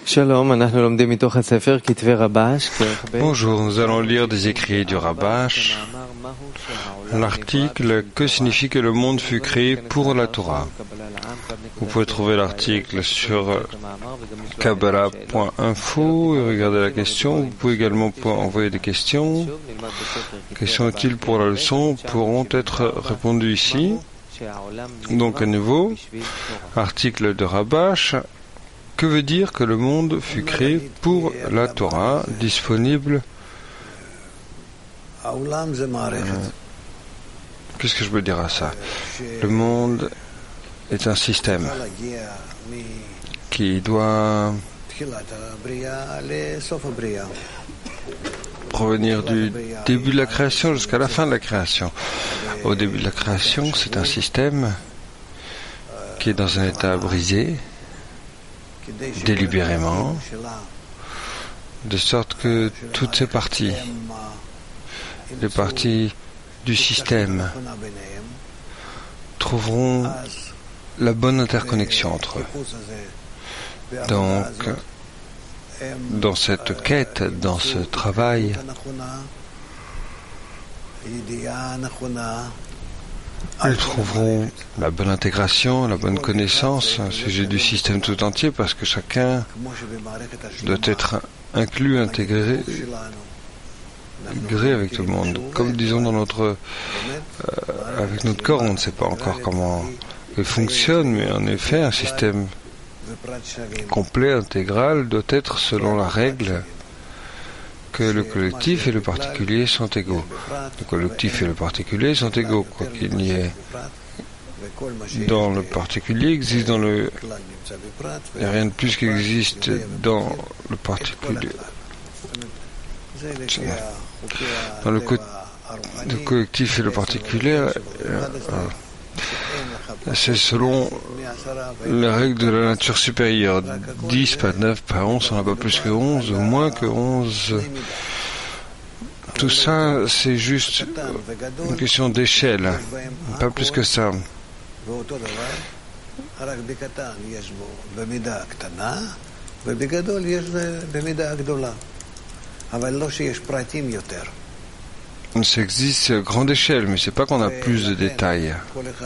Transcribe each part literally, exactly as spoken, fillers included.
Bonjour, nous allons lire des écrits du Rabash. L'article « Que signifie que le monde fut créé pour la Torah ?» Vous pouvez trouver l'article sur kabbalah point info et regarder la question. Vous pouvez également envoyer des questions. Questions utiles pour la leçon pourront être répondues ici. Donc à nouveau, article de Rabash. Que veut dire que le monde fut créé pour la Torah, disponible euh, Qu'est-ce que je veux dire à ça? Le monde est un système qui doit provenir du début de la création jusqu'à la fin de la création. Au début de la création, c'est un système qui est dans un état brisé, délibérément, de sorte que toutes ces parties, les parties du système, trouveront la bonne interconnexion entre eux. Donc, dans cette quête, dans ce travail, ils trouveront la bonne intégration, la bonne connaissance au sujet du système tout entier, parce que chacun doit être inclus, intégré, intégré avec tout le monde. Comme disons dans notre, euh, avec notre corps, on ne sait pas encore comment il fonctionne, mais en effet, un système complet, intégral, doit être selon la règle que le collectif et le particulier sont égaux. Le collectif et le particulier sont égaux, quoi qu'il n'y ait dans le particulier existe dans le... Il n'y a rien de plus qui existe dans le particulier. Dans le, co... le collectif et le particulier, euh, euh, c'est selon les règles de la nature supérieure. dix, pas neuf, pas onze, on n'a pas plus que onze, ou moins que onze. Tout ça, c'est juste une question d'échelle, pas plus que ça. Ça existe à grande échelle, mais c'est pas qu'on a plus de détails.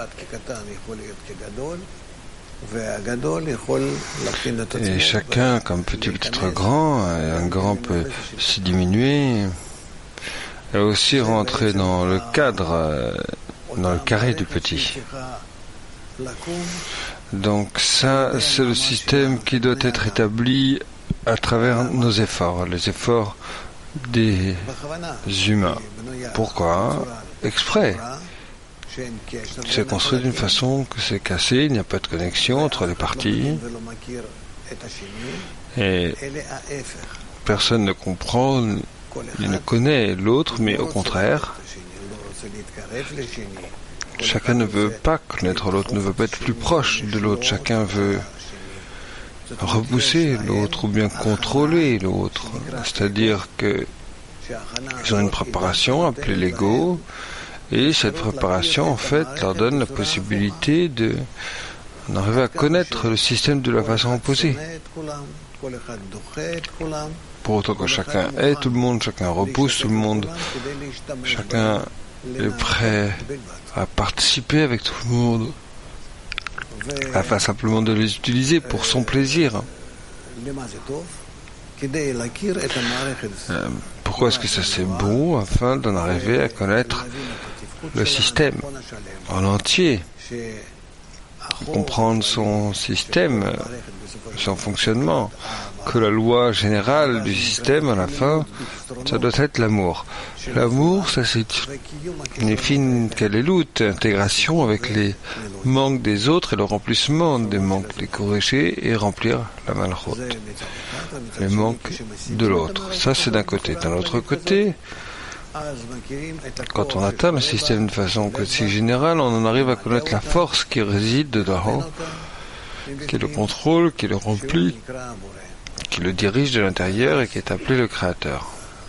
Et chacun, comme petit peut être grand, et un grand peut se diminuer, et aussi rentrer dans le cadre, dans le carré du petit. Donc ça, c'est le système qui doit être établi à travers nos efforts, les efforts des humains. Pourquoi? Exprès. C'est construit d'une façon que c'est cassé, il n'y a pas de connexion entre les parties, et personne ne comprend, il ne connaît l'autre, mais au contraire, chacun ne veut pas connaître l'autre, ne veut pas être plus proche de l'autre, chacun veut repousser l'autre ou bien contrôler l'autre, c'est-à-dire que ils ont une préparation appelée l'ego, et cette préparation en fait leur donne la possibilité de d'arriver à connaître le système de la façon opposée. Pour autant que chacun est tout le monde, chacun repousse tout le monde, chacun est prêt à participer avec tout le monde, afin simplement de les utiliser pour son plaisir. Euh, pourquoi est-ce que ça c'est bon? Afin d'en arriver à connaître le système en entier, comprendre son système, son fonctionnement, que la loi générale du système à la fin, ça doit être l'amour. L'amour, ça c'est une fine kalelut, intégration avec les manques des autres et le remplissement des manques, les corriger et remplir la malchut, les manques de l'autre. Ça c'est d'un côté. D'un autre côté, quand on atteint le système de façon si générale, on en arrive à connaître la force qui réside dedans, qui est le contrôle, qui le remplit, qui le dirige de l'intérieur et qui est appelé le Créateur.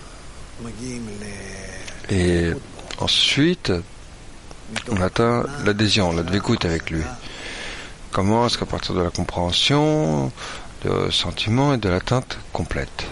Et ensuite, on atteint l'adhésion, la dvékout avec lui. Comment est-ce qu'à partir de la compréhension, de sentiment et de l'atteinte complète.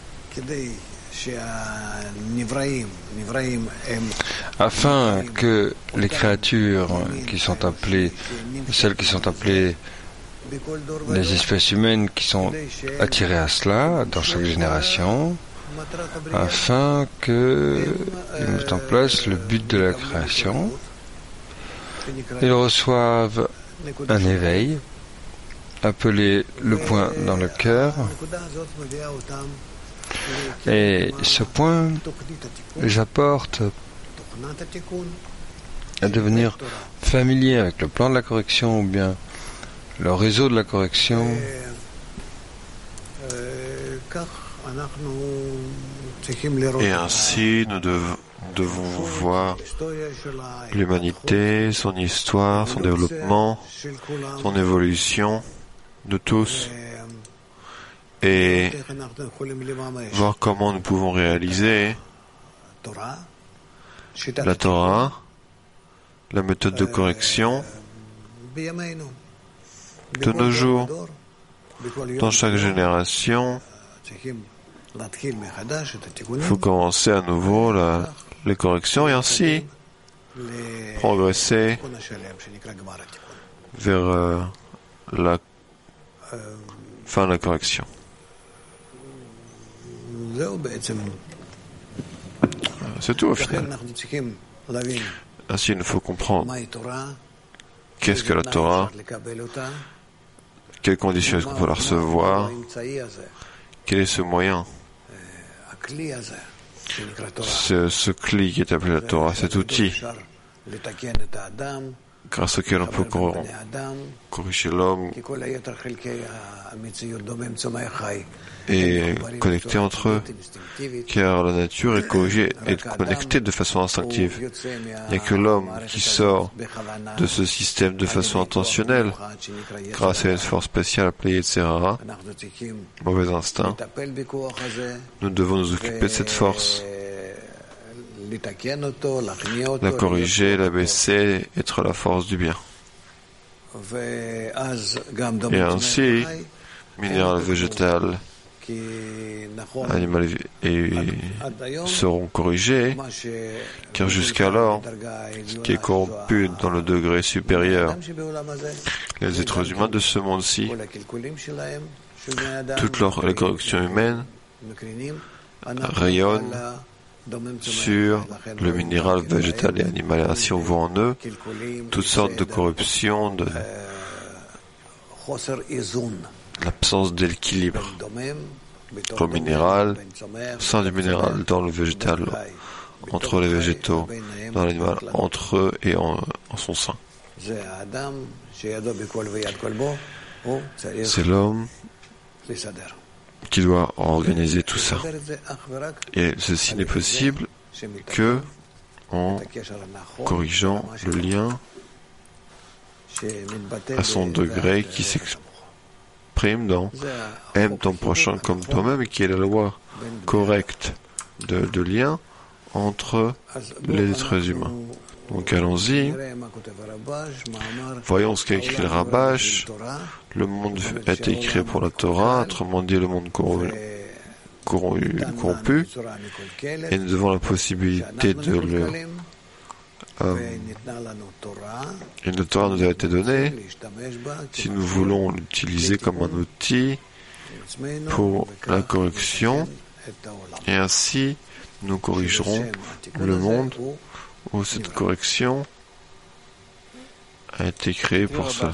Afin que les créatures qui sont appelées, celles qui sont appelées les espèces humaines qui sont attirées à cela dans chaque génération, afin qu'ils mettent en place le but de la création, ils reçoivent un éveil appelé le point dans le cœur, et ce point les apporte à devenir familiers avec le plan de la correction ou bien le réseau de la correction. Et ainsi, nous dev- devons voir l'humanité, son histoire, son développement, son évolution de tous, et voir comment nous pouvons réaliser la Torah, la méthode de correction de nos jours. Dans chaque génération, il faut commencer à nouveau la, les corrections et ainsi progresser vers euh, la fin de la correction. C'est tout au final. Ainsi, il nous faut comprendre qu'est-ce que la Torah, quelles conditions est-ce qu'on peut la recevoir, quel est ce moyen, ce, ce cli qui est appelé la Torah, cet outil grâce auquel on peut corriger l'homme et connecter entre eux, car la nature est corrigée et connectée de façon instinctive. Il n'y a que l'homme qui sort de ce système de façon intentionnelle, grâce à une force spéciale appelée Yetzirah, mauvais instinct. Nous devons nous occuper de cette force, la corriger, la baisser, être la force du bien. Et ainsi, minéral, végétal, animal et seront corrigés, car jusqu'alors, ce qui est corrompu dans le degré supérieur, les êtres humains de ce monde-ci, toutes leurs, les corrections humaines rayonnent sur le minéral, végétal et animal. Et ainsi on voit en eux toutes sortes de corruptions, de l'absence d'équilibre au minéral, au sein du minéral, dans le végétal, entre les végétaux, dans l'animal, entre eux et en, en son sein. C'est l'homme qui doit organiser tout ça. Et ceci n'est possible que en corrigeant le lien à son degré qui s'exprime dans aime ton prochain comme toi-même, et qui est la loi correcte de, de lien entre les êtres humains. Donc allons-y, voyons ce qu'a écrit le Rabash. Le monde a été créé pour la Torah, autrement dit le monde corrompu, et nous avons la possibilité de le... Euh, et la Torah nous a été donnée si nous voulons l'utiliser comme un outil pour la correction, et ainsi nous corrigerons le monde où cette correction a été créée pour cela.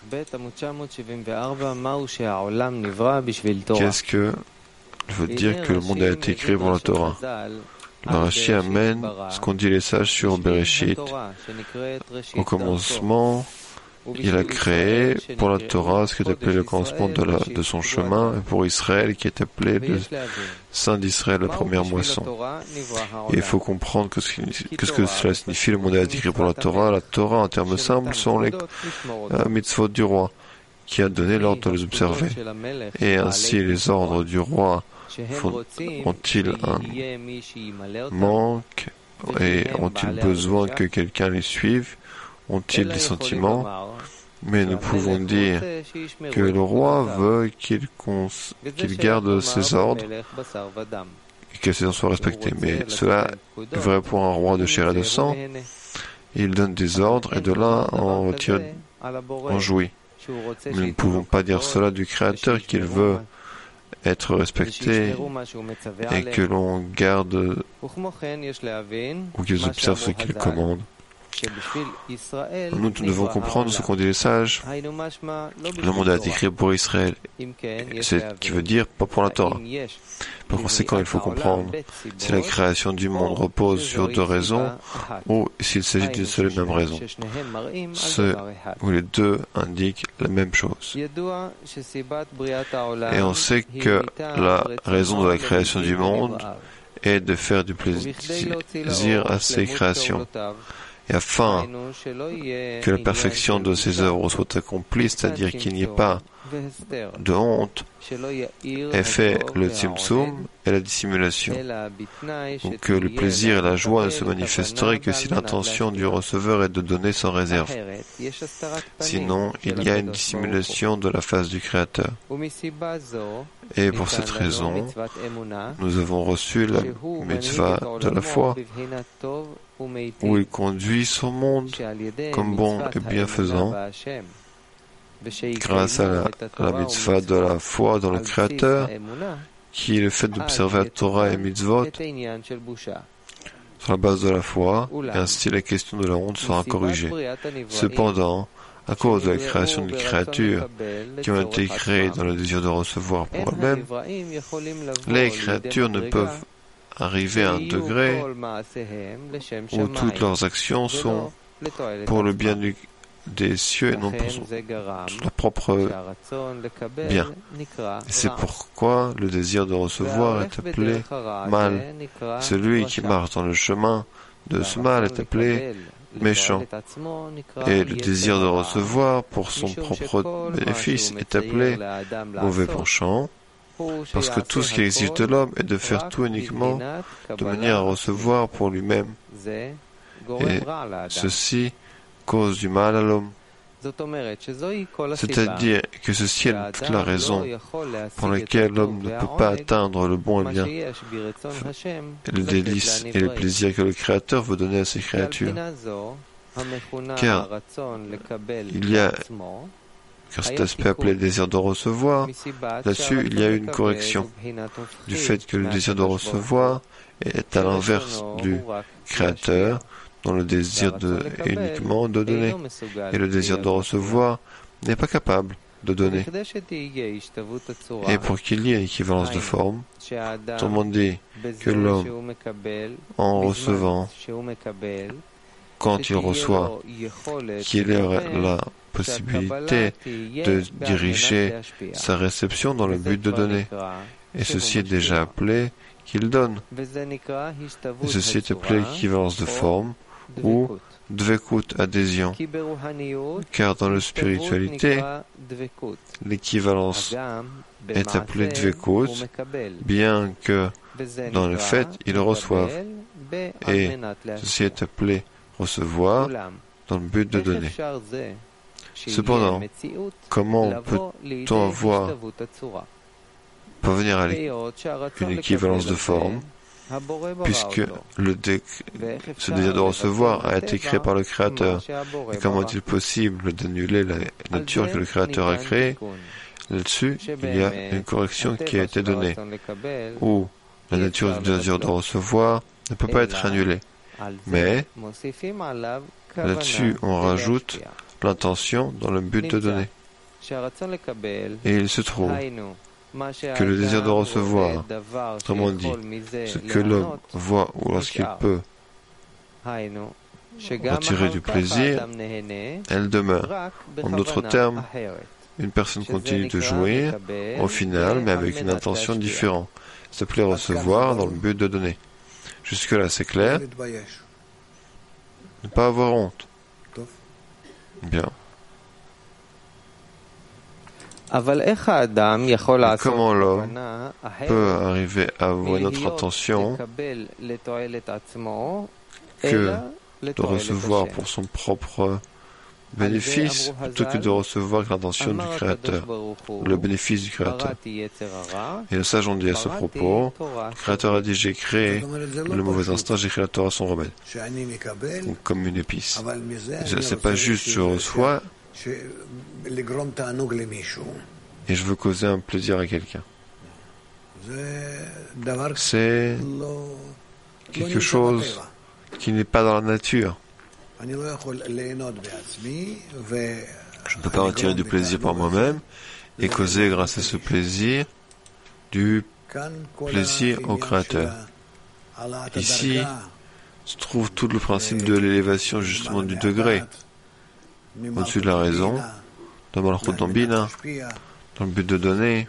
Qu'est-ce que veut dire que le monde a été créé pour la Torah? Le Rashi amène ce qu'ont dit les sages sur Bereshit. Au commencement, il a créé pour la Torah ce qui est appelé le commencement de, la, de son chemin, et pour Israël qui est appelé le Saint d'Israël, la première moisson. Et il faut comprendre que ce, que ce que cela signifie. Le monde a été créé pour la Torah. La Torah, en termes simples, sont les euh, mitzvot du roi, qui a donné l'ordre de les observer. Et ainsi, les ordres du roi font, ont-ils un manque et ont-ils besoin que quelqu'un les suive? Ont-ils des sentiments? Mais nous pouvons dire que le roi veut qu'il cons... qu'il garde ses ordres et que ces ordres soient respectés. Mais cela est vrai pour un roi de chair et de sang. Il donne des ordres et de là on retire, on jouit. Mais nous ne pouvons pas dire cela du Créateur qu'il veut être respecté et que l'on garde ou qu'ils observent ce qu'il commande. Nous devons comprendre ce qu'ont dit les sages. Le monde a été créé pour Israël, c'est qui veut dire pas pour la Torah. Par conséquent, il faut comprendre si la création du monde repose sur deux raisons ou s'il s'agit d'une seule et même raison, ce où les deux indiquent la même chose. Et on sait que la raison de la création du monde est de faire du plaisir à ses créations. Et afin que la perfection de ses œuvres soit accomplie, c'est-à-dire qu'il n'y ait pas de honte, est fait le tzimtzum et la dissimulation. Donc que le plaisir et la joie ne se manifesteraient que si l'intention du receveur est de donner sans réserve. Sinon, il y a une dissimulation de la face du Créateur. Et pour cette raison, nous avons reçu la mitzvah de la foi, où il conduit son monde comme bon et bienfaisant, grâce à la, à la mitzvah de la foi dans le Créateur, qui est le fait d'observer la Torah et mitzvot sur la base de la foi, et ainsi la question de la honte sera corrigée. Cependant, à cause de la création de créatures qui ont été créées dans le désir de recevoir pour elles-mêmes, les créatures ne peuvent arriver à un degré où toutes leurs actions sont pour le bien du, des cieux et non pour son, leur propre bien. C'est pourquoi le désir de recevoir est appelé mal. Celui qui marche dans le chemin de ce mal est appelé méchant. Et le désir de recevoir pour son propre bénéfice est appelé mauvais penchant. Parce que tout ce qui exige de l'homme est de faire tout uniquement de manière à recevoir pour lui-même. Et ceci cause du mal à l'homme. C'est-à-dire que ceci est toute la raison pour laquelle l'homme ne peut pas atteindre le bon et bien, le délice et le plaisir que le Créateur veut donner à ses créatures. Car il y a car cet aspect appelé désir de recevoir, là-dessus il y a une correction du fait que le désir de recevoir est à l'inverse du Créateur, dont le désir de, est uniquement de donner, et le désir de recevoir n'est pas capable de donner. Et pour qu'il y ait une équivalence de forme, tout le monde dit que l'homme, en recevant, quand il reçoit, qu'il ait la possibilité de diriger sa réception dans le but de donner. Et ceci est déjà appelé qu'il donne. Et ceci est appelé équivalence de forme ou dvekut, adhésion. Car dans la spiritualité, l'équivalence est appelée dvekut, bien que dans le fait, ils reçoivent. Et ceci est appelé recevoir dans le but de donner. Cependant, comment peut-on avoir parvenir à une équivalence de forme, puisque le dé, ce désir de recevoir a été créé par le Créateur? Et comment est-il possible d'annuler la nature que le Créateur a créée? Là-dessus, il y a une correction qui a été donnée, où la nature du désir de recevoir ne peut pas être annulée. Mais là-dessus, on rajoute l'intention dans le but de donner. Et il se trouve que le désir de recevoir, autrement dit, ce que l'homme voit ou lorsqu'il peut retirer du plaisir, elle demeure. En d'autres termes, une personne continue de jouir au final, mais avec une intention différente. Ça s'appelait recevoir dans le but de donner. Jusque-là, c'est clair? Ne pas avoir honte. Bien. Mais comment l'homme peut arriver à avoir une autre intention que de recevoir pour son propre bénéfice plutôt que de recevoir l'intention du Créateur, le bénéfice du Créateur. Et le sage on dit à ce propos, le Créateur a dit j'ai créé le mauvais instinct, j'ai créé la Torah son remède, donc comme une épice. C'est pas juste je reçois et je veux causer un plaisir à quelqu'un. C'est quelque chose qui n'est pas dans la nature. Je ne peux pas retirer du plaisir par moi-même et causer grâce à ce plaisir du plaisir au Créateur. Ici se trouve tout le principe de l'élévation justement du degré au-dessus de la raison, dans Malchut Bina, dans le but de donner,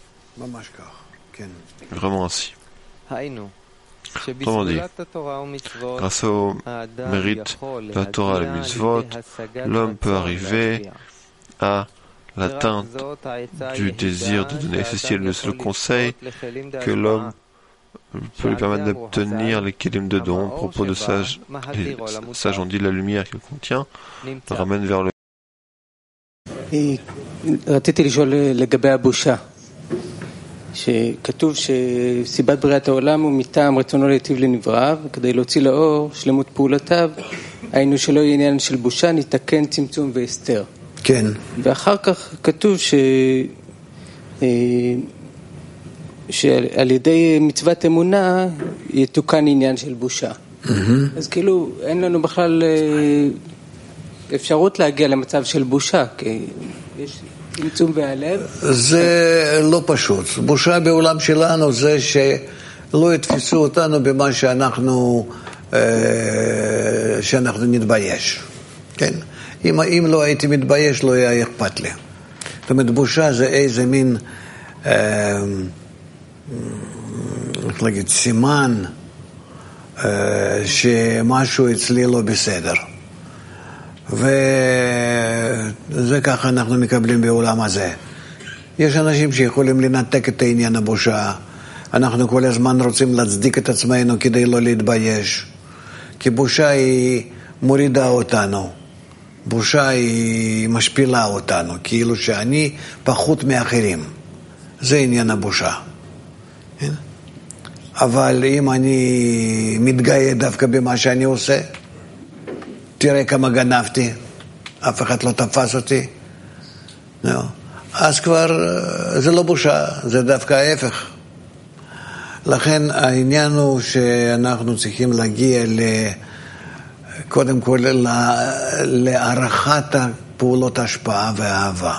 vraiment ainsi. Autrement dit, grâce au mérite de la Torah et la mitzvot, l'homme peut arriver à l'atteinte du désir de donner. C'est le seul conseil que l'homme peut lui permettre d'obtenir les kelim de don. À propos de sage, les sages ont dit la lumière qu'il contient le ramène vers le. שכתוב שסיבת בריאת העולם הוא מטעם רצונו להיטיב לנבריו כדי להוציא לאור שלמות פעולותיו, היינו שלא יהיה עניין של בושה, ניתקן צמצום והסתר. כן. ואחר כך כתוב ש שעל ידי מצוות אמונה יתוקן עניין של בושה. אז כאילו אין לנו בכלל אפשרות להגיע למצב של בושה, כי יש צמצום והלב. זה לא פשוט. בושה בעולם שלנו זה שלא יתפסו אותנו במה שאנחנו שאנחנו נתבייש. כן? אם, אם לא הייתי מתבייש לא היה אכפת לי. זאת אומרת, בושה זה איזה מין איך להגיד, סימן שמשהו אצלי לא בסדר. וזה ככה אנחנו מקבלים בעולם הזה. יש אנשים שיכולים לנתק את העניין הבושה. אנחנו כל הזמן רוצים להצדיק את עצמנו כדי לא להתבייש. כי בושה היא מורידה אותנו. בושה היא משפילה אותנו. כאילו שאני פחות מאחרים. זה עניין הבושה. אבל אם אני מתגאה דווקא במה שאני עושה, תראה כמה גנבתי, אף אחד לא תפס אותי. לא. אז כבר זה לא בושה, זה דווקא ההפך. לכן העניין הוא שאנחנו צריכים להגיע ל... קודם כל להערכת פעולות ההשפעה והאהבה.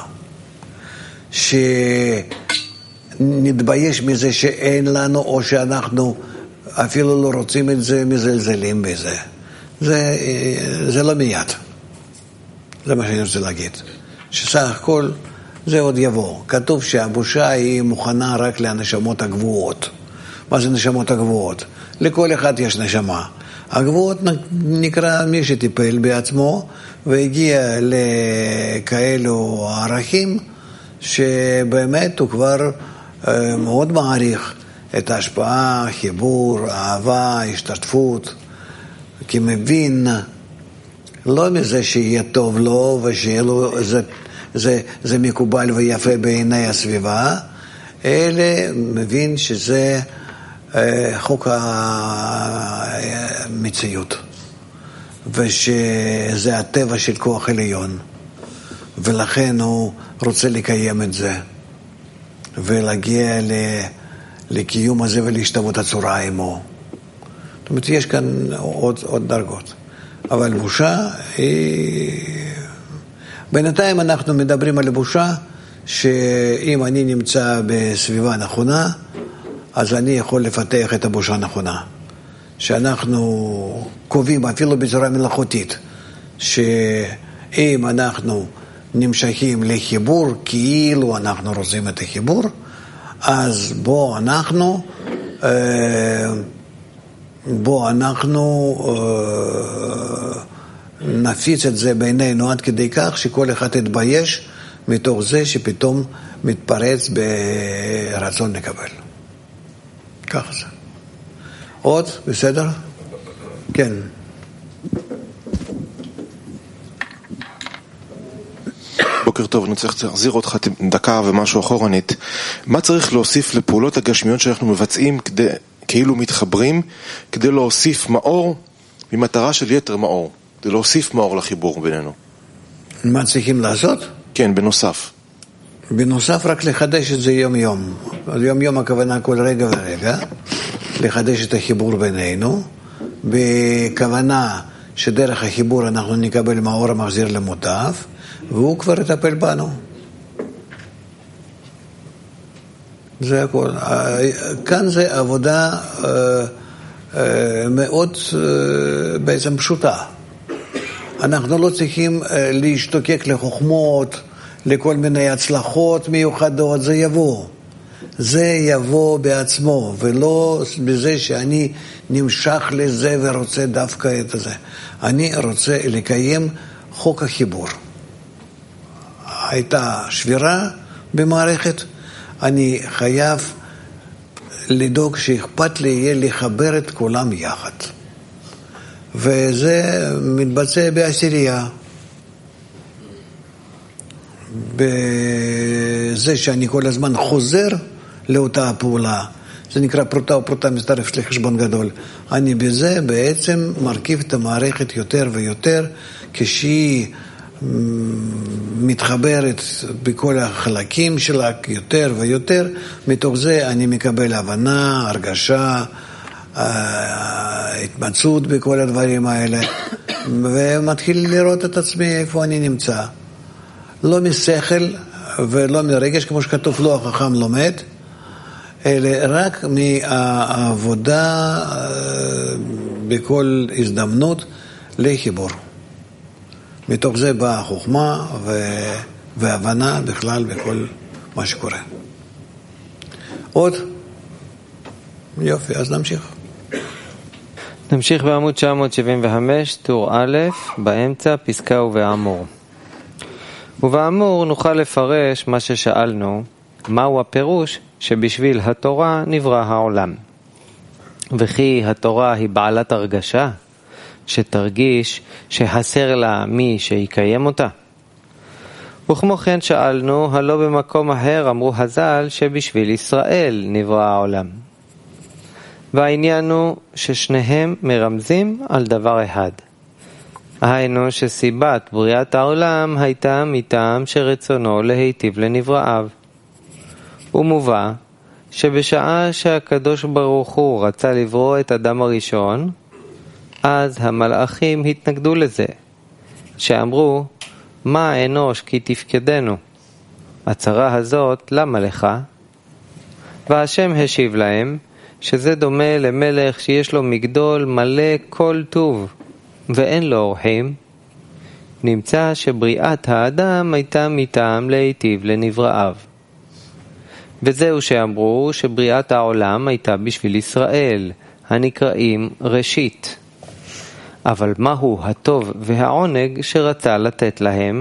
שנתבייש מזה שאין לנו, או שאנחנו אפילו לא רוצים את זה, מזלזלים בזה. זה, זה לא מיד. זה מה שאני רוצה להגיד. שסך הכל זה עוד יבוא. כתוב שהבושה היא מוכנה רק לנשמות הגבוהות. מה זה נשמות הגבוהות? לכל אחד יש נשמה. הגבוהות נקרא מי שטיפל בעצמו והגיע לכאלו ערכים שבאמת הוא כבר מאוד מעריך את ההשפעה, חיבור, אהבה, השתתפות, כי מבין לא מזה שיהיה טוב לו ושיהיה לו, זה, זה, זה מקובל ויפה בעיני הסביבה, אלא מבין שזה חוק המציאות ושזה הטבע של כוח עליון, ולכן הוא רוצה לקיים את זה ולהגיע לקיום הזה ולהשתוות הצורה עמו. זאת אומרת, יש כאן עוד, עוד דרגות, אבל בושה היא... בינתיים אנחנו מדברים על בושה שאם אני נמצא בסביבה נכונה, אז אני יכול לפתח את הבושה הנכונה. שאנחנו קובעים אפילו בצורה מלאכותית, שאם אנחנו נמשכים לחיבור, כאילו אנחנו רוצים את החיבור, אז בוא אנחנו, בוא אנחנו נפיץ את זה בינינו עד כדי כך שכל אחד יתבייש מתוך זה שפתאום מתפרץ ברצון לקבל. ככה זה. עוד? בסדר? כן. בוקר טוב, אני צריך להחזיר אותך דקה ומשהו אחורנית. מה צריך להוסיף לפעולות הגשמיות שאנחנו מבצעים כדי, כאילו מתחברים, כדי להוסיף מאור ממטרה של יתר מאור, כדי להוסיף מאור לחיבור בינינו? מה צריכים לעשות? כן, בנוסף. בנוסף רק לחדש את זה יום יום. יום יום הכוונה כל רגע ורגע, לחדש את החיבור בינינו, בכוונה שדרך החיבור אנחנו נקבל מאור המחזיר למוטב, והוא כבר יטפל בנו. זה הכל. כאן זה עבודה מאוד בעצם פשוטה. אנחנו לא צריכים להשתוקק לחוכמות, לכל מיני הצלחות מיוחדות, זה יבוא. זה יבוא בעצמו, ולא בזה שאני נמשך לזה ורוצה דווקא את זה. אני רוצה לקיים חוק החיבור. הייתה שבירה במערכת, אני חייב לדאוג שאכפת לי יהיה לחבר את כולם יחד. וזה מתבצע בעשירייה. בזה שאני כל הזמן חוזר לאותה הפעולה, זה נקרא פרוטה ופרוטה מצטרף לחשבון גדול. אני בזה בעצם מרכיב את המערכת יותר ויותר, כשהיא מתחברת בכל החלקים שלה יותר ויותר, מתוך זה אני מקבל הבנה, הרגשה, התמצאות בכל הדברים האלה, ומתחיל לראות את עצמי איפה אני נמצא. לא משכל ולא מרגש, כמו שכתוב לא החכם לומד, אלא רק מהעבודה בכל הזדמנות לחיבור. מתוך זה באה חוכמה והבנה בכלל בכל מה שקורה. עוד? יופי, אז נמשיך. נמשיך בעמוד תשע מאות שבעים וחמש, טור א', באמצע, פסקה ובאמור. ובאמור נוכל לפרש מה ששאלנו, מהו הפירוש שבשביל התורה נברא העולם. וכי התורה היא בעלת הרגשה, שתרגיש שחסר לה מי שיקיים אותה. וכמו כן שאלנו, הלא במקום אחר אמרו חז"ל שבשביל ישראל נברא העולם. והעניין הוא ששניהם מרמזים על דבר אחד. היינו שסיבת בריאת העולם הייתה מטעם שרצונו להיטיב לנבראיו. ומובא שבשעה שהקדוש ברוך הוא רצה לברוא את אדם הראשון, אז המלאכים התנגדו לזה, שאמרו, מה האנוש כי תפקדנו? הצרה הזאת למה לך? והשם השיב להם, שזה דומה למלך שיש לו מגדול מלא כל טוב, ואין לו אורחים. נמצא שבריאת האדם הייתה מטעם להיטיב לנבראיו. וזהו שאמרו שבריאת העולם הייתה בשביל ישראל, הנקראים ראשית. אבל מהו הטוב והעונג שרצה לתת להם?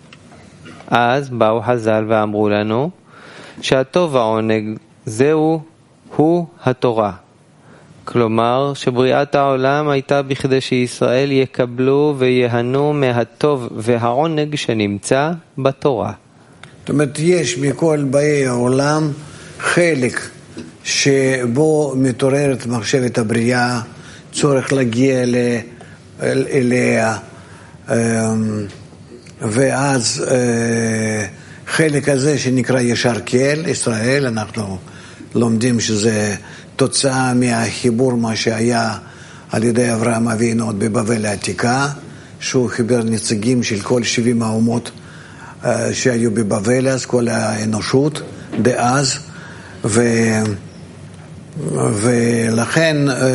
אז באו חז"ל ואמרו לנו שהטוב והעונג זהו הוא התורה. כלומר שבריאת העולם הייתה בכדי שישראל יקבלו ויהנו מהטוב והעונג שנמצא בתורה. זאת אומרת, יש מכל באי העולם חלק שבו מתעוררת מחשבת הבריאה, צורך להגיע אליה, ואז חלק הזה שנקרא ישר כאל, ישראל, אנחנו לומדים שזה תוצאה מהחיבור מה שהיה על ידי אברהם אבינו עוד בבבל העתיקה, שהוא חיבר נציגים של כל שבעים האומות שהיו בבבל, אז כל האנושות דאז, ו... ולכן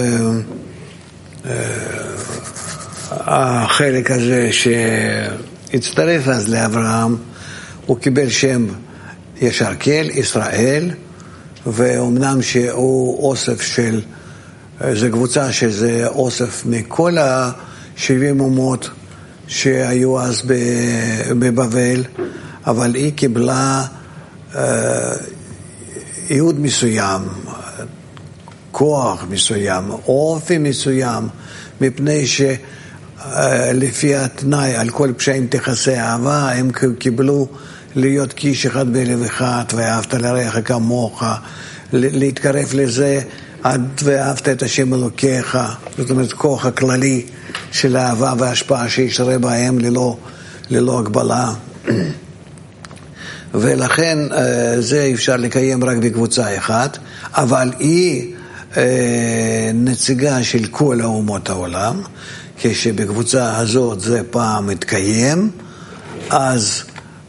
החלק הזה שהצטרף אז לאברהם, הוא קיבל שם ישר כאל, ישראל, ואומנם שהוא אוסף של, זה קבוצה שזה אוסף מכל ה-שבעים אומות שהיו אז בבבל, אבל היא קיבלה ייעוד מסוים, כוח מסוים, אופי מסוים, מפני לפי התנאי על כל פשעים תכסה אהבה, הם קיבלו להיות כאיש אחד בלב אחד, ואהבת לרעך כמוך, להתקרב לזה עד ואהבת את השם אלוקיך, זאת אומרת כוח הכללי של האהבה וההשפעה שישרה בהם ללא, ללא הגבלה. ולכן זה אפשר לקיים רק בקבוצה אחת, אבל היא נציגה של כל האומות העולם, כשבקבוצה הזאת זה פעם מתקיים, אז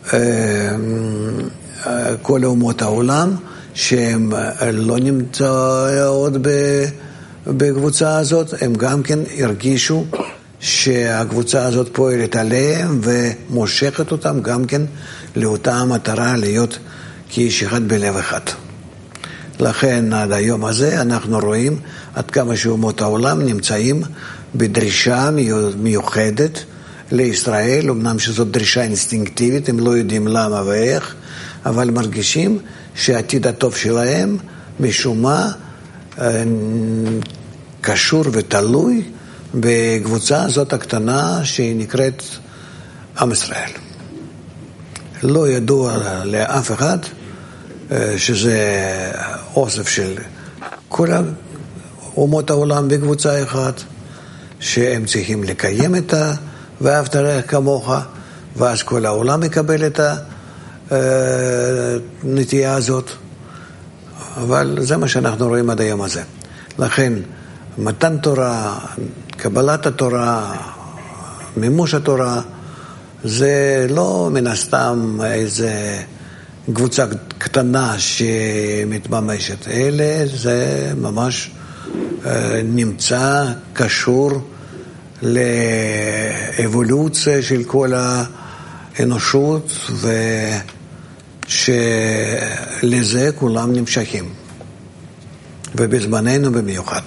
כל האומות העולם שהם לא נמצאות בקבוצה הזאת, הם גם כן הרגישו שהקבוצה הזאת פועלת עליהם ומושכת אותם גם כן לאותה המטרה להיות כאיש אחד בלב אחד. לכן עד היום הזה אנחנו רואים עד כמה שאומות העולם נמצאים בדרישה מיוחדת לישראל, אמנם שזאת דרישה אינסטינקטיבית, הם לא יודעים למה ואיך, אבל מרגישים שהעתיד הטוב שלהם משום מה קשור ותלוי בקבוצה הזאת הקטנה שהיא נקראת עם ישראל. לא ידוע לאף אחד שזה אוסף של כל אומות העולם בקבוצה אחת, שהם צריכים לקיים את ה... ואהבת לרעך כמוך, ואז כל העולם מקבל את הנטייה הזאת. אבל זה מה שאנחנו רואים עד היום הזה. לכן, מתן תורה, קבלת התורה, מימוש התורה, זה לא מן הסתם איזה קבוצה קטנה שמתממשת, אלא זה ממש נמצא קשור לאבולוציה של כל האנושות, ושלזה כולם נמשכים, ובזמננו במיוחד.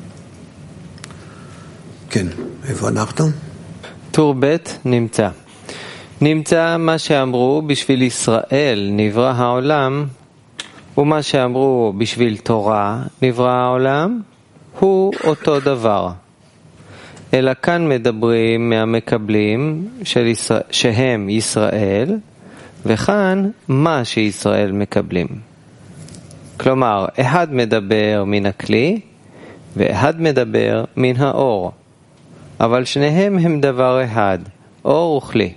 כן, איפה אנחנו? טור ב' נמצא. נמצא מה שאמרו בשביל ישראל נברא העולם, ומה שאמרו בשביל תורה נברא העולם, הוא אותו דבר. אלא כאן מדברים מהמקבלים של ישראל, שהם ישראל, וכאן מה שישראל מקבלים. כלומר, אחד מדבר מן הכלי, ואחד מדבר מן האור. אבל שניהם הם דבר אחד, אור וכלי.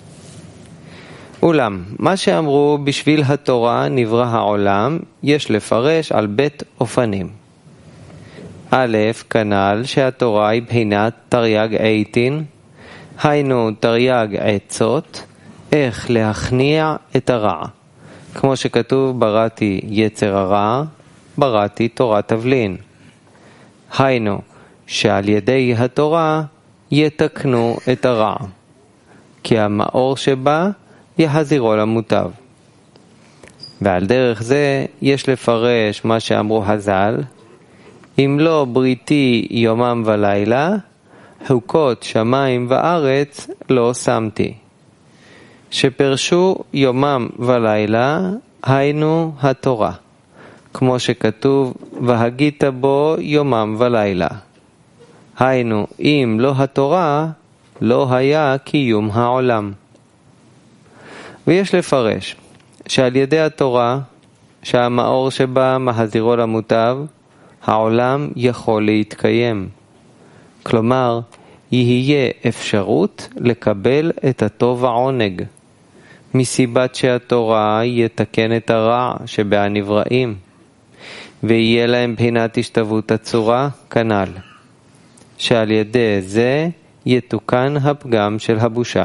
אולם, מה שאמרו בשביל התורה נברא העולם, יש לפרש על בית אופנים. א', כנ"ל שהתורה היא בחינת תרי"ג עיטין, היינו תרי"ג עצות, איך להכניע את הרע. כמו שכתוב, בראתי יצר הרע, בראתי תורת תבלין. היינו, שעל ידי התורה יתקנו את הרע, כי המאור שבה יחזירו למוטב. ועל דרך זה יש לפרש מה שאמרו חז"ל, אם לא בריתי יומם ולילה, חוקות שמיים וארץ לא שמתי. שפרשו יומם ולילה, היינו התורה. כמו שכתוב, והגית בו יומם ולילה. היינו, אם לא התורה, לא היה קיום העולם. ויש לפרש שעל ידי התורה, שהמאור שבה מחזירו למוטב, העולם יכול להתקיים. כלומר, יהיה אפשרות לקבל את הטוב העונג, מסיבת שהתורה יתקן את הרע שבהנבראים, ויהיה להם בחינת השתוות הצורה כנ"ל, שעל ידי זה יתוקן הפגם של הבושה.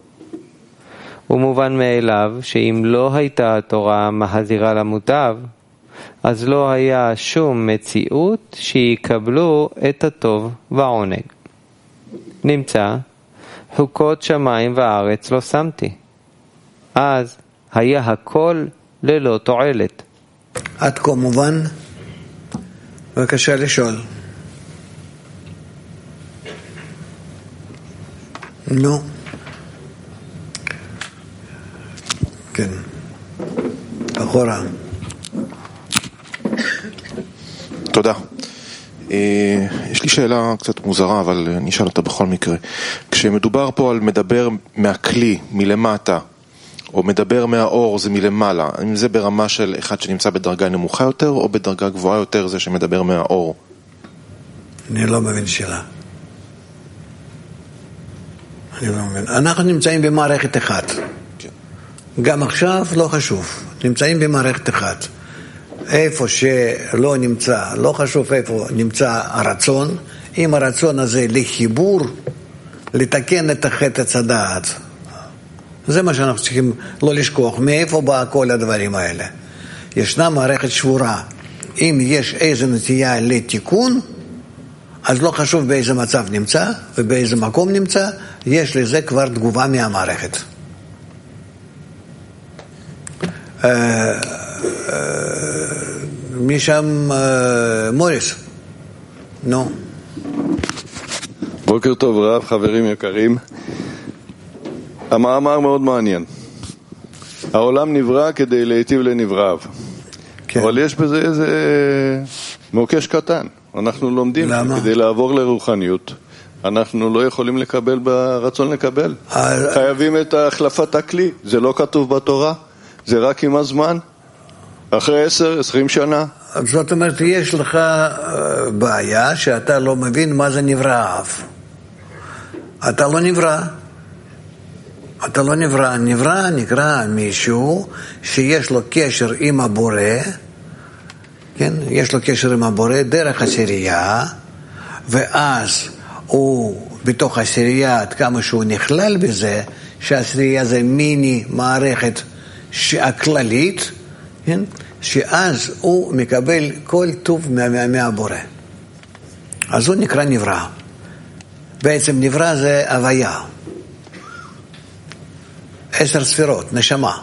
ומובן מאליו שאם לא הייתה התורה מחזירה למוטב, אז לא היה שום מציאות שיקבלו את הטוב והעונג. נמצא, חוקות שמיים וארץ לא שמתי. אז היה הכל ללא תועלת. עד כה מובן? בבקשה לשאול. נו. כן. אחורה. תודה. יש לי לי שאלה קצת מוזרה, אבל אני אשאל אותה בכל מקרה. כשמדובר פה על מדבר מהכלי, מלמטה, או מדבר מהאור, זה מלמעלה, אם זה ברמה של אחד שנמצא בדרגה נמוכה יותר, או בדרגה גבוהה יותר, זה שמדבר מהאור? אני לא מבין שאלה. אני לא מבין. אנחנו נמצאים במערכת אחת. כן. גם עכשיו לא חשוב. נמצאים במערכת אחת. איפה שלא נמצא, לא חשוב איפה נמצא הרצון, אם הרצון הזה לחיבור, לתקן את החטא הצדעת. זה מה שאנחנו צריכים לא לשכוח. מאיפה בא כל הדברים האלה? ישנה מערכת שבורה. אם יש איזו נטייה לתיקון, אז לא חשוב באיזה מצב נמצא ובאיזה מקום נמצא, יש לזה כבר תגובה מהמערכת. משם מוריס. נו. בוקר טוב רב, חברים יקרים. המאמר מאוד מעניין. העולם נברא כדי להיטיב לנבראיו. כן. אבל יש בזה איזה מוקש קטן. אנחנו לומדים למה? כדי לעבור לרוחניות. אנחנו לא יכולים לקבל ברצון לקבל. על... חייבים את החלפת הכלי. זה לא כתוב בתורה. זה רק עם הזמן. אחרי עשר, עשרים שנה. זאת אומרת, יש לך בעיה שאתה לא מבין מה זה נברא. אתה לא נברא. אתה לא נברא. נברא נקרא מישהו שיש לו קשר עם הבורא, כן? יש לו קשר עם הבורא דרך עשירייה, ואז הוא בתוך עשירייה, עד כמה שהוא נכלל בזה, שהעשירייה זה מיני מערכת הכללית, כן? שאז הוא מקבל כל טוב מה, מהבורא. אז הוא נקרא נברא. בעצם נברא זה הוויה. עשר ספירות, נשמה.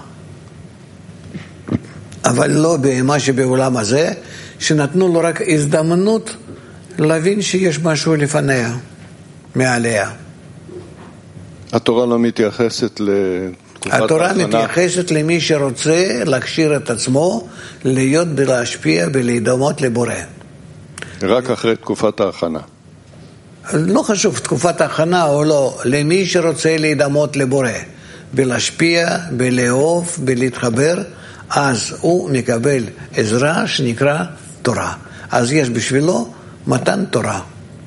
אבל לא במה שבעולם הזה, שנתנו לו רק הזדמנות להבין שיש משהו לפניה, מעליה. התורה לא מתייחסת לתקופת ההכנה? התורה מתייחסת למי שרוצה להכשיר את עצמו, להיות ולהשפיע ולהידמות לבורא. רק אחרי תקופת ההכנה? לא חשוב תקופת ההכנה או לא, למי שרוצה להידמות לבורא, בלהשפיע, בלאהוב, בלהתחבר, אז הוא מקבל עזרה שנקרא תורה. אז יש בשבילו מתן תורה.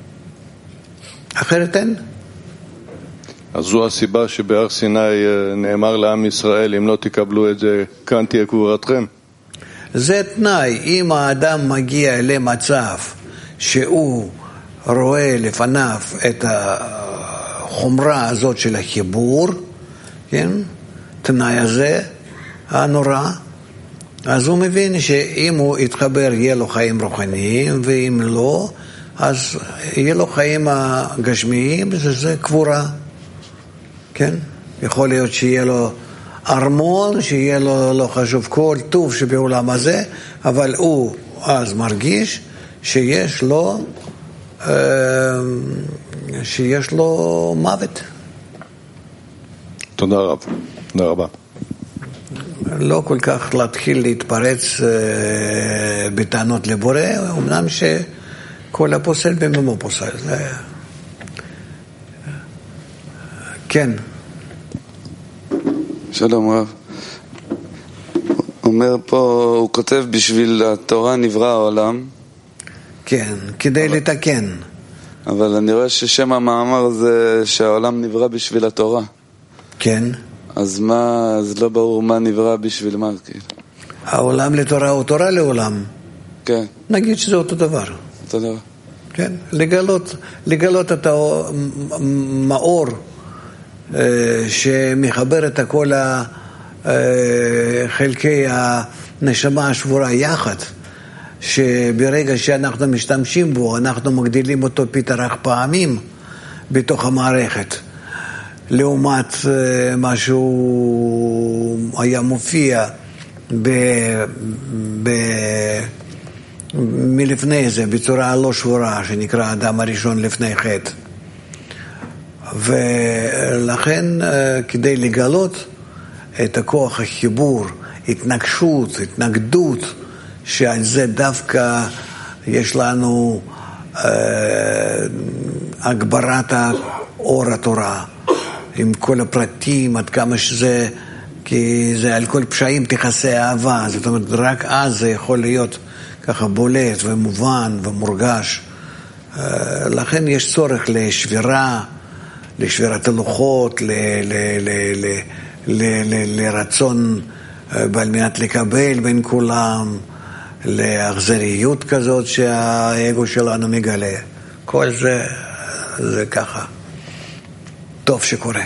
אחרת אין. אז זו הסיבה שבהר סיני נאמר לעם ישראל, אם לא תקבלו את זה, כאן תהיה קבורתכם. זה תנאי. אם האדם מגיע למצב שהוא רואה לפניו את החומרה הזאת של החיבור, כן? תנאי הזה הנורא, אז הוא מבין שאם הוא יתחבר יהיה לו חיים רוחניים, ואם לא, אז יהיה לו חיים הגשמיים, שזה קבורה. כן? יכול להיות שיהיה לו ארמון, שיהיה לו לא חשוב כל טוב שבעולם הזה, אבל הוא אז מרגיש שיש לו שיש לו מוות. תודה רב. תודה רבה. לא כל כך להתחיל להתפרץ בטענות לבורא, אמנם שכל הפוסל בממו פוסל. כן. שלום רב. אומר פה, הוא כותב בשביל התורה נברא העולם. כן, כדי אבל... לתקן. אבל אני רואה ששם המאמר זה שהעולם נברא בשביל התורה. כן. אז מה, אז לא ברור מה נברא בשביל מה, כאילו. העולם לתורה הוא תורה לעולם. כן. נגיד שזה אותו דבר. אותו דבר. כן, לגלות, לגלות את המאור שמחבר את כל חלקי הנשמה השבורה יחד, שברגע שאנחנו משתמשים בו, אנחנו מגדילים אותו פתרח פעמים בתוך המערכת. לעומת מה שהוא היה מופיע ב, ב, מלפני זה, בצורה לא שבורה, שנקרא האדם הראשון לפני חטא. ולכן כדי לגלות את הכוח החיבור, התנגשות, התנגדות, שעל זה דווקא יש לנו הגברת אור התורה, עם כל הפרטים, עד כמה שזה, כי זה על כל פשעים תכסה אהבה, זאת אומרת, רק אז זה יכול להיות ככה בולט ומובן ומורגש. לכן יש צורך לשבירה, לשבירת הלוחות, ל, ל, ל, ל, ל, ל, לרצון על מנת לקבל בין כולם, לאכזריות כזאת שהאגו שלנו מגלה. כל זה, זה ככה. טוב שקורה.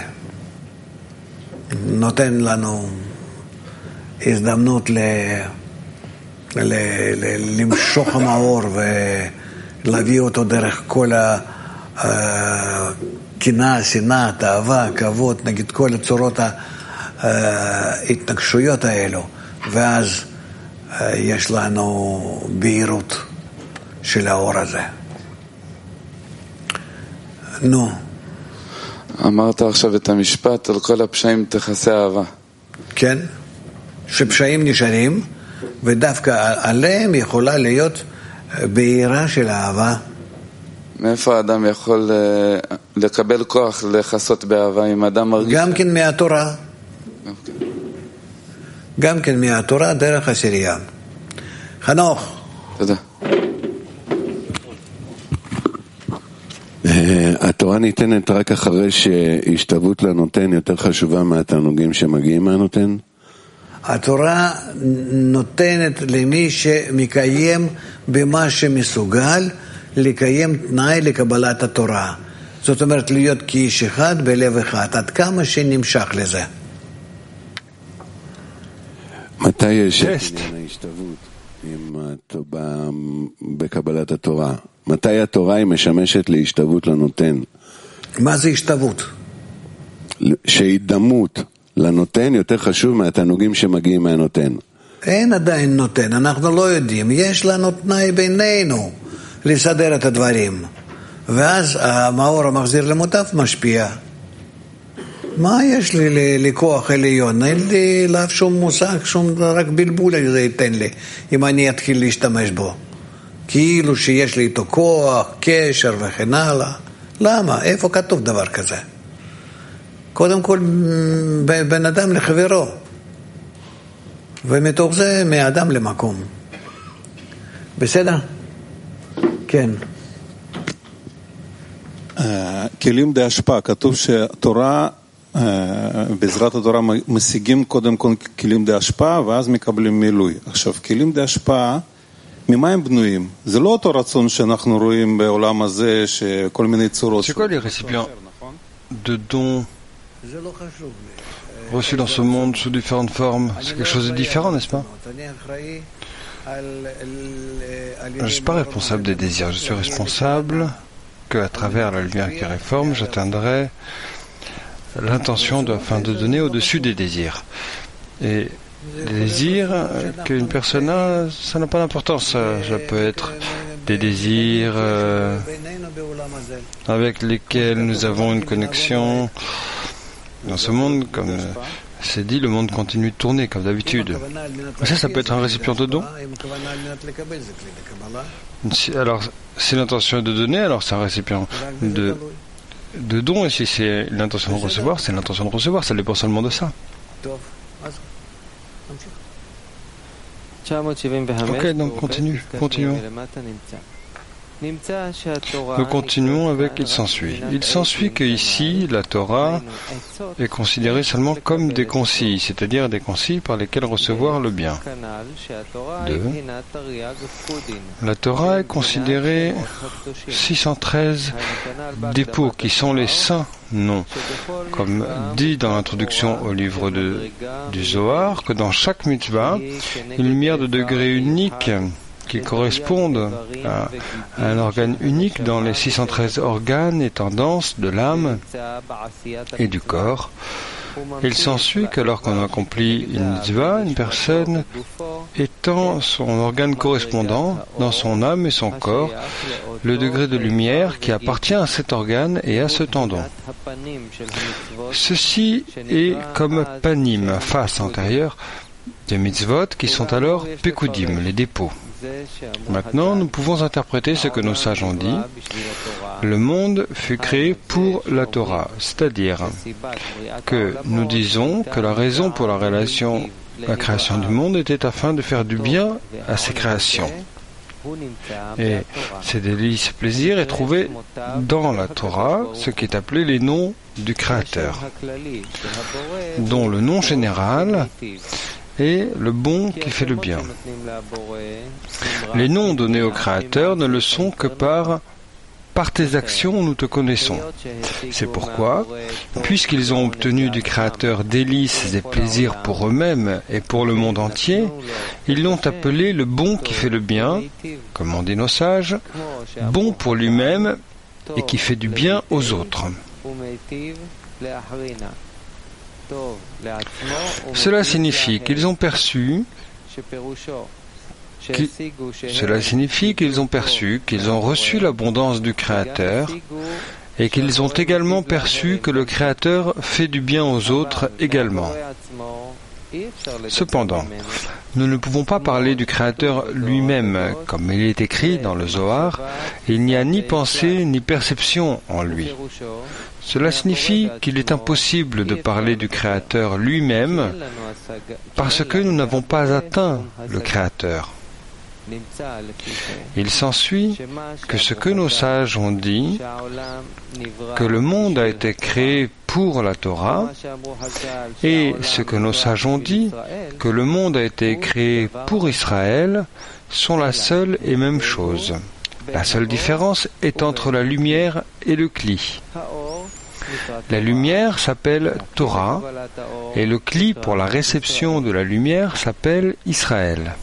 נותן לנו הזדמנות ל, ל, ל, למשוך המאור ולהביא אותו דרך כל הקנאה, שנאה, אהבה, כבוד, נגיד כל הצורות ההתנגשויות האלו. ואז יש לנו בהירות של האור הזה. נו. אמרת עכשיו את המשפט, על כל הפשעים תכסה אהבה. כן, שפשעים נשארים, ודווקא עליהם יכולה להיות בהירה של אהבה. מאיפה האדם יכול לקבל כוח לחסות באהבה אם האדם מרגיש? גם כן מהתורה. גם כן מהתורה דרך השירייה. חנוך. תודה. התורה ניתנת רק אחרי שהשתוות לנותן יותר חשובה מהתענוגים שמגיעים מהנותן? התורה נותנת למי שמקיים במה שמסוגל לקיים תנאי לקבלת התורה. זאת אומרת להיות כאיש אחד בלב אחד, עד כמה שנמשך לזה. מתי יש עניין ההשתוות בקבלת התורה? מתי התורה היא משמשת להשתוות לנותן? מה זה השתוות? שהידמות לנותן יותר חשוב מהתענוגים שמגיעים מהנותן. אין עדיין נותן, אנחנו לא יודעים. יש לנו תנאי בינינו לסדר את הדברים. ואז המאור המחזיר למוטף משפיע. מה יש לי לכוח עליון? אין לי לאף שום מושג, שום רק בלבול זה ייתן לי, אם אני אתחיל להשתמש בו. כאילו שיש לי איתו כוח, קשר וכן הלאה. למה? איפה כתוב דבר כזה? קודם כל, בן אדם לחברו. ומתוך זה, מאדם למקום. בסדר? כן. כלים די השפעה, כתוב שהתורה, בעזרת התורה משיגים קודם כל כלים די השפעה ואז מקבלים מילוי. עכשיו, כלים די השפעה, ממה הם בנויים? זה לא אותו רצון שאנחנו רואים בעולם הזה, שכל מיני צורות. C'est quoi les récipients de dons reçus dans ce monde sous différentes formes? C'est quelque chose de différent, n'est-ce pas? Je ne suis pas responsable des désirs, je suis responsable qu'à travers la lumière qui réforme, j'atteindrai l'intention de, afin de donner au-dessus des désirs. Et les désirs qu'une personne a, ça n'a pas d'importance. Ça, ça peut être des désirs euh, avec lesquels nous avons une connexion. Dans ce monde, comme euh, c'est dit, le monde continue de tourner comme d'habitude. Ça, ça peut être un récipient de don. Si, alors, si l'intention est de donner, alors c'est un récipient de, de don. Et si c'est l'intention de recevoir, c'est l'intention de recevoir. Ça dépend seulement de ça. Ok, donc continue, continuons. Nous continuons avec il s'ensuit. Il s'ensuit que ici, la Torah est considérée seulement comme des consignes, c'est-à-dire des consignes par lesquelles recevoir le bien. Deux. La Torah est considérée six cent treize dépôts qui sont les saints noms. Comme dit dans l'introduction au livre de, du Zohar, que dans chaque mitzvah, une lumière de degré unique qui correspondent à, à un organe unique dans les six cent treize organes et tendances de l'âme et du corps. Il s'ensuit que lorsqu'on accomplit une mitzvah, une personne étend son organe correspondant dans son âme et son corps, le degré de lumière qui appartient à cet organe et à ce tendon. Ceci est comme panim, face antérieure, des mitzvot qui sont alors pekudim, les dépôts. Maintenant, nous pouvons interpréter ce que nos sages ont dit. Le monde fut créé pour la Torah, c'est-à-dire que nous disons que la raison pour la relation, la création du monde était afin de faire du bien à ces créations. Et ces délices et plaisirs est trouvé dans la Torah, ce qui est appelé les noms du Créateur, dont le nom général est le bon qui fait le bien. Les noms donnés au Créateur ne le sont que par Par tes actions, nous te connaissons. C'est pourquoi, puisqu'ils ont obtenu du Créateur délices et plaisirs pour eux-mêmes et pour le monde entier, ils l'ont appelé le bon qui fait le bien, comme on dit nos sages, bon pour lui-même et qui fait du bien aux autres. Cela signifie qu'ils ont perçu Qui, cela signifie qu'ils ont perçu qu'ils ont reçu l'abondance du Créateur et qu'ils ont également perçu que le Créateur fait du bien aux autres également. Cependant, nous ne pouvons pas parler du Créateur lui-même, comme il est écrit dans le Zohar, il n'y a ni pensée ni perception en lui. Cela signifie qu'il est impossible de parler du Créateur lui-même parce que nous n'avons pas atteint le Créateur. Il s'ensuit que ce que nos sages ont dit, que le monde a été créé pour la Torah, et ce que nos sages ont dit, que le monde a été créé pour Israël, sont la seule et même chose. La seule différence est entre la lumière et le cli. La lumière s'appelle Torah, et le cli pour la réception de la lumière s'appelle Israël.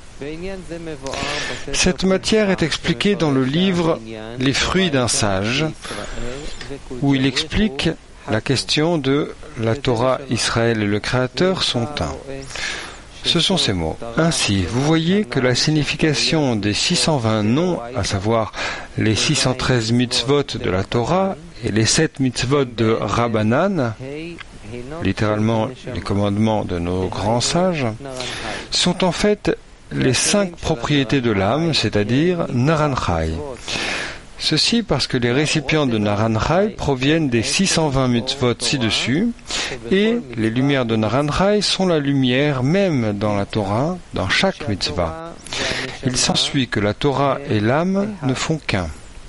Cette matière est expliquée dans le livre « Les fruits d'un sage » où il explique la question de la Torah, Israël et le Créateur sont un. Ce sont ces mots. Ainsi, vous voyez que la signification des six cent vingt noms, à savoir les six cent treize mitzvot de la Torah et les sept mitzvot de Rabbanan, littéralement les commandements de nos grands sages, sont en fait les cinq propriétés de l'âme, c'est-à-dire Naranchai. Ceci parce que les récipients de Naranchai proviennent des six cent vingt mitzvot ci-dessus, et les lumières de Naranchai sont la lumière même dans la Torah, dans chaque mitzvah. Il s'ensuit que la Torah et l'âme ne font qu'un.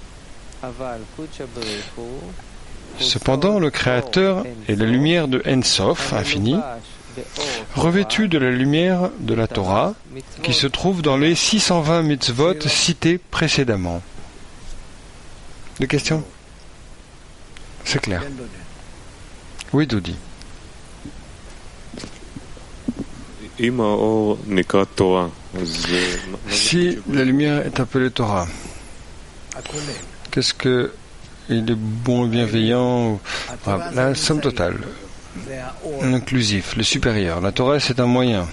Cependant, le Créateur est la lumière de En Sof, infini, revêtu de la lumière de la Torah, qui se trouve dans les six cent vingt mitzvot cités précédemment. Des questions? C'est clair. Oui, Doudi. Si la lumière est appelée Torah, qu'est-ce que il est bon et bienveillant? La somme totale. L'inclusif, le supérieur. La Torah, c'est un moyen.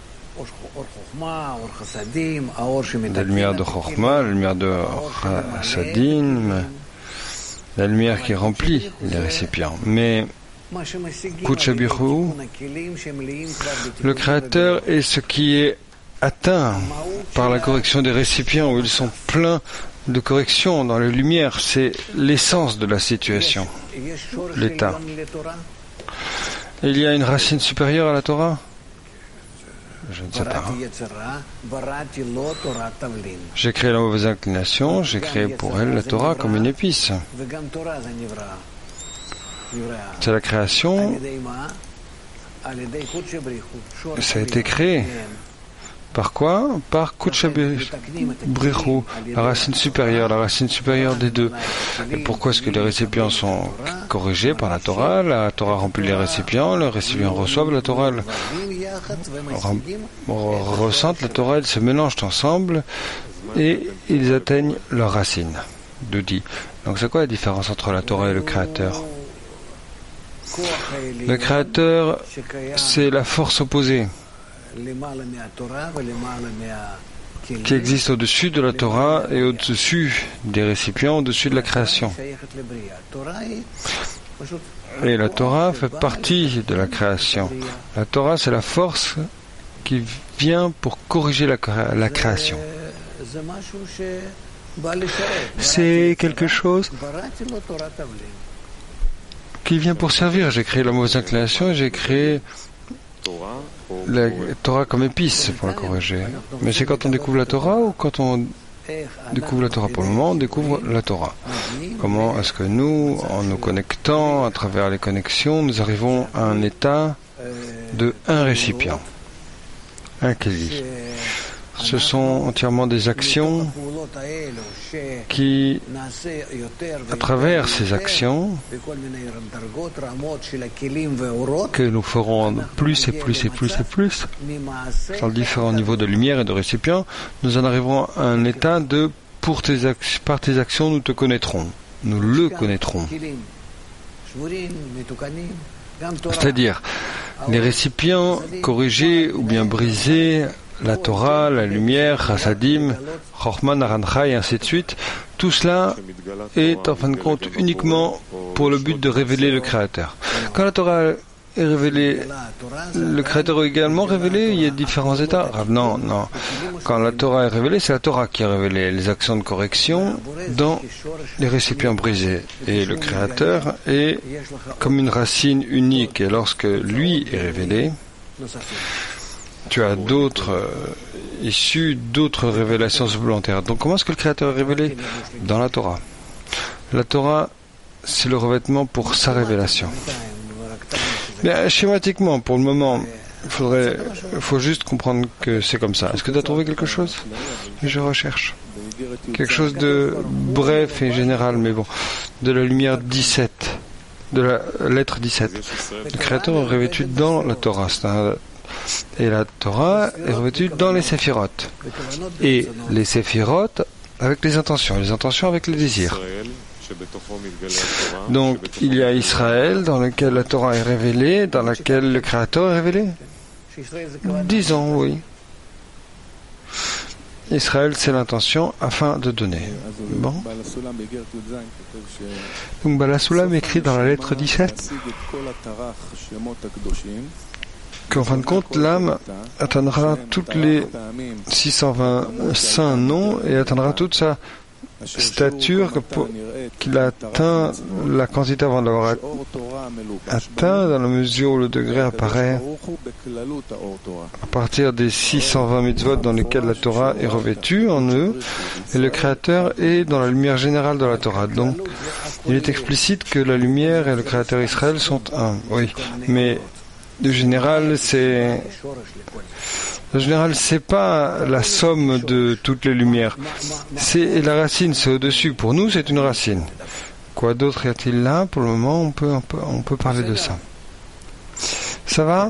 La lumière de Chokhmah, la lumière de Chassadim, la lumière qui remplit les récipients. Mais Kudsha Bichu, le Créateur est ce qui est atteint par la correction des récipients où ils sont pleins de correction dans les lumières. C'est l'essence de la situation, l'état. Il y a une racine supérieure à la Torah? Je ne sais pas. J'ai créé la mauvaise inclination, j'ai créé pour elle la Torah comme une épice. C'est la création. Ça a été créé. Par quoi? Par Kudsha Bichu, la racine supérieure, la racine supérieure des deux. Et pourquoi est-ce que les récipients sont corrigés par la Torah? La Torah remplit les récipients, les récipients reçoivent la Torah, ressentent la Torah, ils se mélangent ensemble et ils atteignent leur racine. Doudi. Donc c'est quoi la différence entre la Torah et le Créateur? Le Créateur, c'est la force opposée qui existe au-dessus de la Torah et au-dessus des récipients, au-dessus de la création. Et la Torah fait partie de la création. La Torah, c'est la force qui vient pour corriger la, la création. c'est quelque chose qui vient pour servir. J'ai créé la mauvaise inclination et j'ai créé la Torah comme épice pour la corriger. Mais c'est quand on découvre la Torah ou quand on découvre la Torah? Pour le moment, on découvre la Torah. Comment est-ce que nous, en nous connectant à travers les connexions, nous arrivons à un état de un récipient, un keli? Ce sont entièrement des actions qui, à travers ces actions, que nous ferons plus et plus et plus et plus, dans différents niveaux de lumière et de récipients, nous en arriverons à un état de pour tes ac- par tes actions, nous te connaîtrons, nous le connaîtrons. C'est-à-dire, les récipients corrigés ou bien brisés, la Torah, la lumière, Chassadim, Chochma, Narancha et ainsi de suite, tout cela est en fin de compte uniquement pour le but de révéler le Créateur. Quand la Torah est révélée, le Créateur est également révélé, il y a différents états. Ah, non, non. Quand la Torah est révélée, c'est la Torah qui est révélée, les actions de correction dans les récipients brisés. Et le Créateur est comme une racine unique. Et lorsque lui est révélé, tu as d'autres euh, issues, d'autres révélations supplémentaires. Donc comment est-ce que le Créateur est révélé? Dans la Torah. La Torah, c'est le revêtement pour sa révélation. Bien, schématiquement, pour le moment, il faudrait, faut juste comprendre que c'est comme ça. Est-ce que tu as trouvé quelque chose? Je recherche. Quelque chose de bref et général, mais bon. De la lumière dix-sept, de la lettre dix-sept. Le Créateur est revêtu dans la Torah. C'est un Et la Torah est revêtue dans les séphirotes. Et les séphirotes avec les intentions, les intentions avec les désirs. Donc, il y a Israël dans lequel la Torah est révélée, dans laquelle le Créateur est révélé. Disons, oui. Israël, c'est l'intention afin de donner. Bon. Donc, Balasulam écrit dans la lettre dix-sept qu'en fin de compte, l'âme atteindra toutes les six cent vingt saints noms et atteindra toute sa stature qu'il a atteint la quantité avant de l'avoir atteint dans la mesure où le degré apparaît à partir des six cent vingt mitzvot dans lesquels la Torah est revêtue en eux et le Créateur est dans la lumière générale de la Torah. Donc, il est explicite que la lumière et le Créateur Israël sont un. Oui, mais le général, c'est le général, c'est pas la somme de toutes les lumières. C'est la racine, c'est au-dessus. Pour nous, c'est une racine. Quoi d'autre y a-t-il là? Pour le moment, on peut, on peut, on peut parler de ça. Ça va?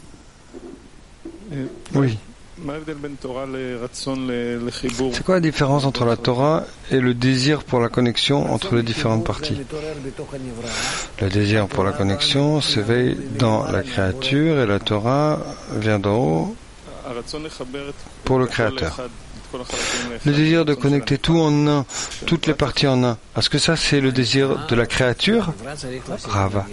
Oui. C'est quoi la différence entre la Torah et le désir pour la connexion entre les différentes parties? Le désir pour la connexion s'éveille dans la créature et la Torah vient d'en haut pour le Créateur. Le désir de connecter tout en un, toutes les parties en un. Est-ce que ça c'est le désir de la créature? Rava.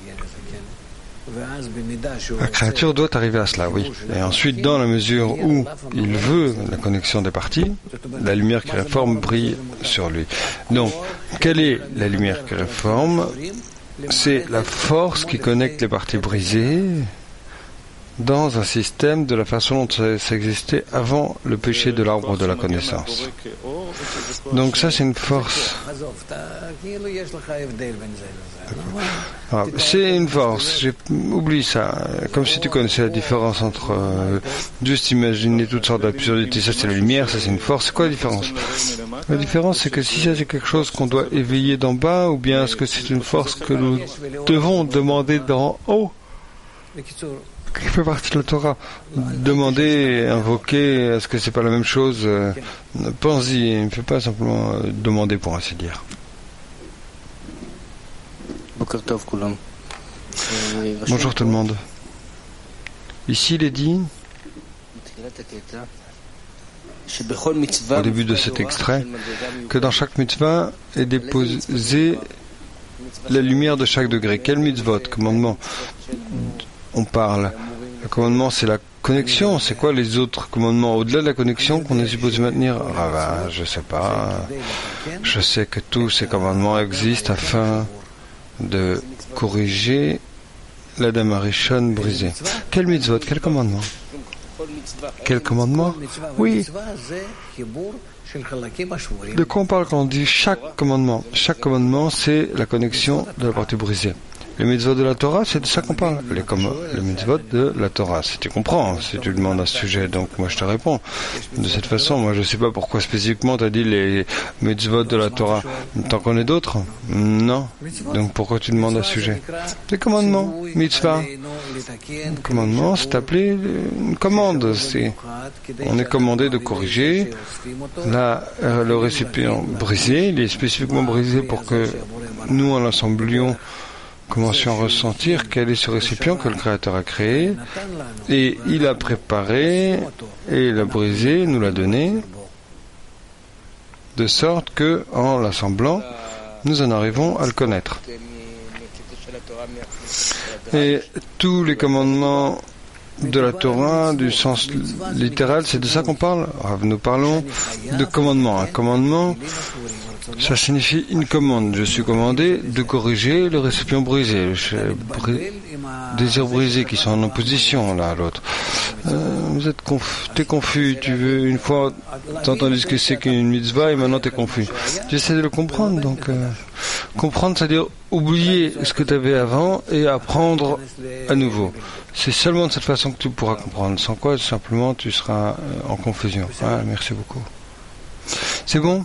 La créature doit arriver à cela, oui. Et ensuite, dans la mesure où il veut la connexion des parties, la lumière qui réforme brille sur lui. Donc, quelle est la lumière qui réforme? C'est la force qui connecte les parties brisées dans un système de la façon dont ça existait avant le péché de l'arbre de la connaissance. Donc ça, c'est une force. Ah, c'est une force, j'ai oublié ça. Comme si tu connaissais la différence entre euh, juste imaginer toutes sortes d'absurdités. Ça, c'est la lumière, ça, c'est une force. C'est quoi la différence? La différence, c'est que si ça, c'est quelque chose qu'on doit éveiller d'en bas, ou bien est-ce que c'est une force que nous devons demander d'en haut? Qui fait partie de la Torah. Demander, invoquer, est-ce que c'est pas la même chose? Pense-y, ne fais pas simplement demander pour ainsi dire. Bonjour tout le monde. Ici il est dit, au début de cet extrait, que dans chaque mitzvah est déposée la lumière de chaque degré. Quel mitzvot, commandement on parle? Le commandement, c'est la connexion. C'est quoi les autres commandements au-delà de la connexion qu'on est supposé maintenir? Ah ben, je sais pas. Je sais que tous ces commandements existent afin de corriger l'Adam Arishon brisé. Quel mitzvot? Quel commandement? Quel commandement? Oui. De quoi on parle quand on dit chaque commandement? Chaque commandement, c'est la connexion de la partie brisée. Les mitzvot de la Torah, c'est de ça qu'on parle. Les, com- les mitzvot de la Torah. Si tu comprends, si tu demandes à ce sujet, donc moi je te réponds. De cette façon, moi je ne sais pas pourquoi spécifiquement tu as dit les mitzvot de la Torah. T'en connais d'autres? Non. Donc pourquoi tu demandes à ce sujet? Les commandements, mitzvah. Le commandement, c'est appelé une commande. C'est, on est commandé de corriger. Là, le récipient brisé, il est spécifiquement brisé pour que nous, en l'assemblions, commencions à ressentir quel est ce récipient que le Créateur a créé, et il a préparé, et il a brisé, nous l'a donné, de sorte que, en l'assemblant, nous en arrivons à le connaître. Et tous les commandements de la Torah, du sens littéral, c'est de ça qu'on parle. Nous parlons de commandement. Un commandement, ça signifie une commande. Je suis commandé de corriger le récipient brisé, le bri- désir brisé qui sont en opposition l'un à l'autre. Euh, vous êtes conf- t'es confus, tu veux une fois t'as entendu ce que c'est qu'une mitzvah et maintenant t'es confus. J'essaie de le comprendre, donc euh, comprendre, c'est-à-dire oublier ce que tu avais avant et apprendre à nouveau. C'est seulement de cette façon que tu pourras comprendre. Sans quoi, simplement, tu seras en confusion. Ah, merci beaucoup. C'est bon?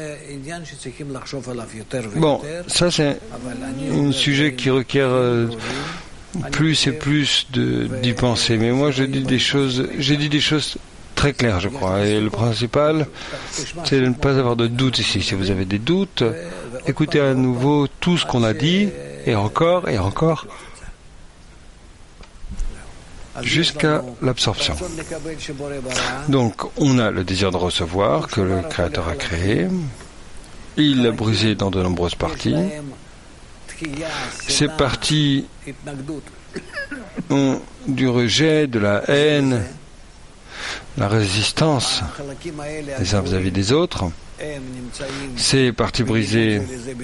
Bon, ça c'est un sujet qui requiert euh, plus et plus de, d'y penser. Mais moi, je dis des choses, j'ai dit des choses très claires, je crois. Et le principal, c'est de ne pas avoir de doutes ici. Si vous avez des doutes, écoutez à nouveau tout ce qu'on a dit, et encore, et encore, jusqu'à l'absorption. Donc, on a le désir de recevoir que le Créateur a créé. Il l'a brisé dans de nombreuses parties. Ces parties ont du rejet, de la haine, la résistance les uns vis-à-vis des autres. Ces parties brisées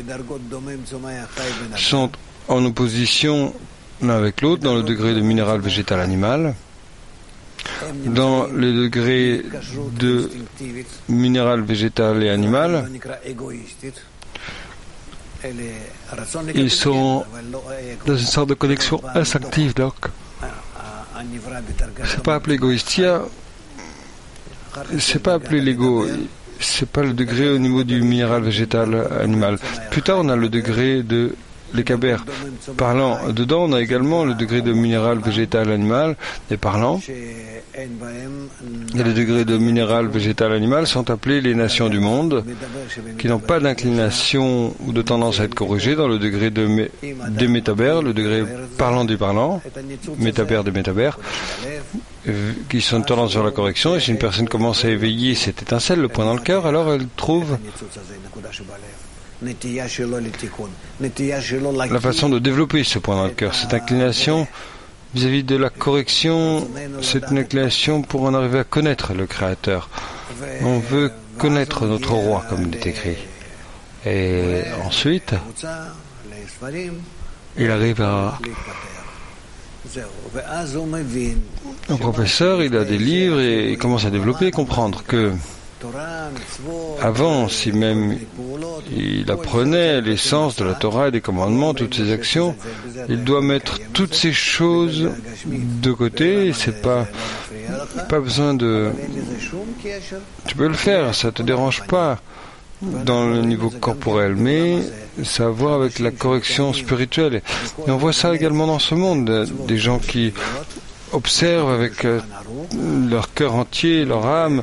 sont en opposition l'un avec l'autre dans le degré de minéral, végétal, animal. Dans le degré de minéral, végétal et animal, ils sont dans une sorte de connexion instinctive, donc c'est pas appelé égoïstia, c'est pas appelé l'ego, c'est pas le degré au niveau du minéral, végétal, animal. Plus tard, on a le degré de les kabers. Parlant dedans, on a également le degré de minéral, végétal, animal. Et parlant, et les degrés de minéral, végétal, animal sont appelés les nations du monde, qui n'ont pas d'inclination ou de tendance à être corrigées dans le degré de mé, des métabères, le degré parlant des parlants, métabères des métabères, qui sont tendance vers la correction. Et si une personne commence à éveiller cette étincelle, le point dans le cœur, alors elle trouve la façon de développer ce point dans le cœur, cette inclination vis-à-vis de la correction, cette inclination pour en arriver à connaître le Créateur. On veut connaître notre roi, comme il est écrit. Et ensuite, il arrive à... Un professeur, il a des livres et il commence à développer et comprendre que avant, si même il apprenait l'essence de la Torah et des commandements, toutes ses actions, il doit mettre toutes ces choses de côté. C'est pas, pas besoin de... Tu peux le faire, ça te dérange pas dans le niveau corporel, mais ça a à voir avec la correction spirituelle. Et on voit ça également dans ce monde, des gens qui observent avec leur cœur entier, leur âme,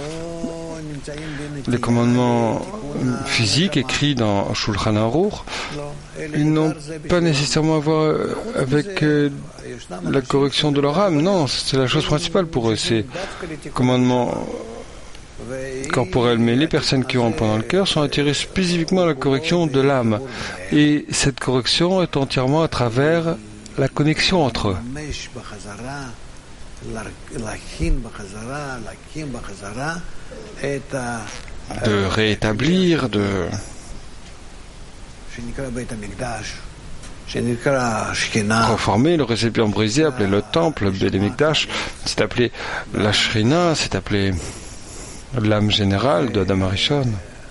les commandements physiques écrits dans Shulchan Aruch, ils n'ont pas nécessairement à voir avec euh, la correction de leur âme. Non, c'est la chose principale pour eux, c'est commandements corporels. Mais les personnes qui ont un point dans le cœur sont attirées spécifiquement à la correction de l'âme. Et cette correction est entièrement à travers la connexion entre eux. de rétablir, de reformer le récipient brisé, appelé le temple, Beit Mikdash, c'est appelé la Shrina, c'est appelé l'âme générale de Adam Arishon.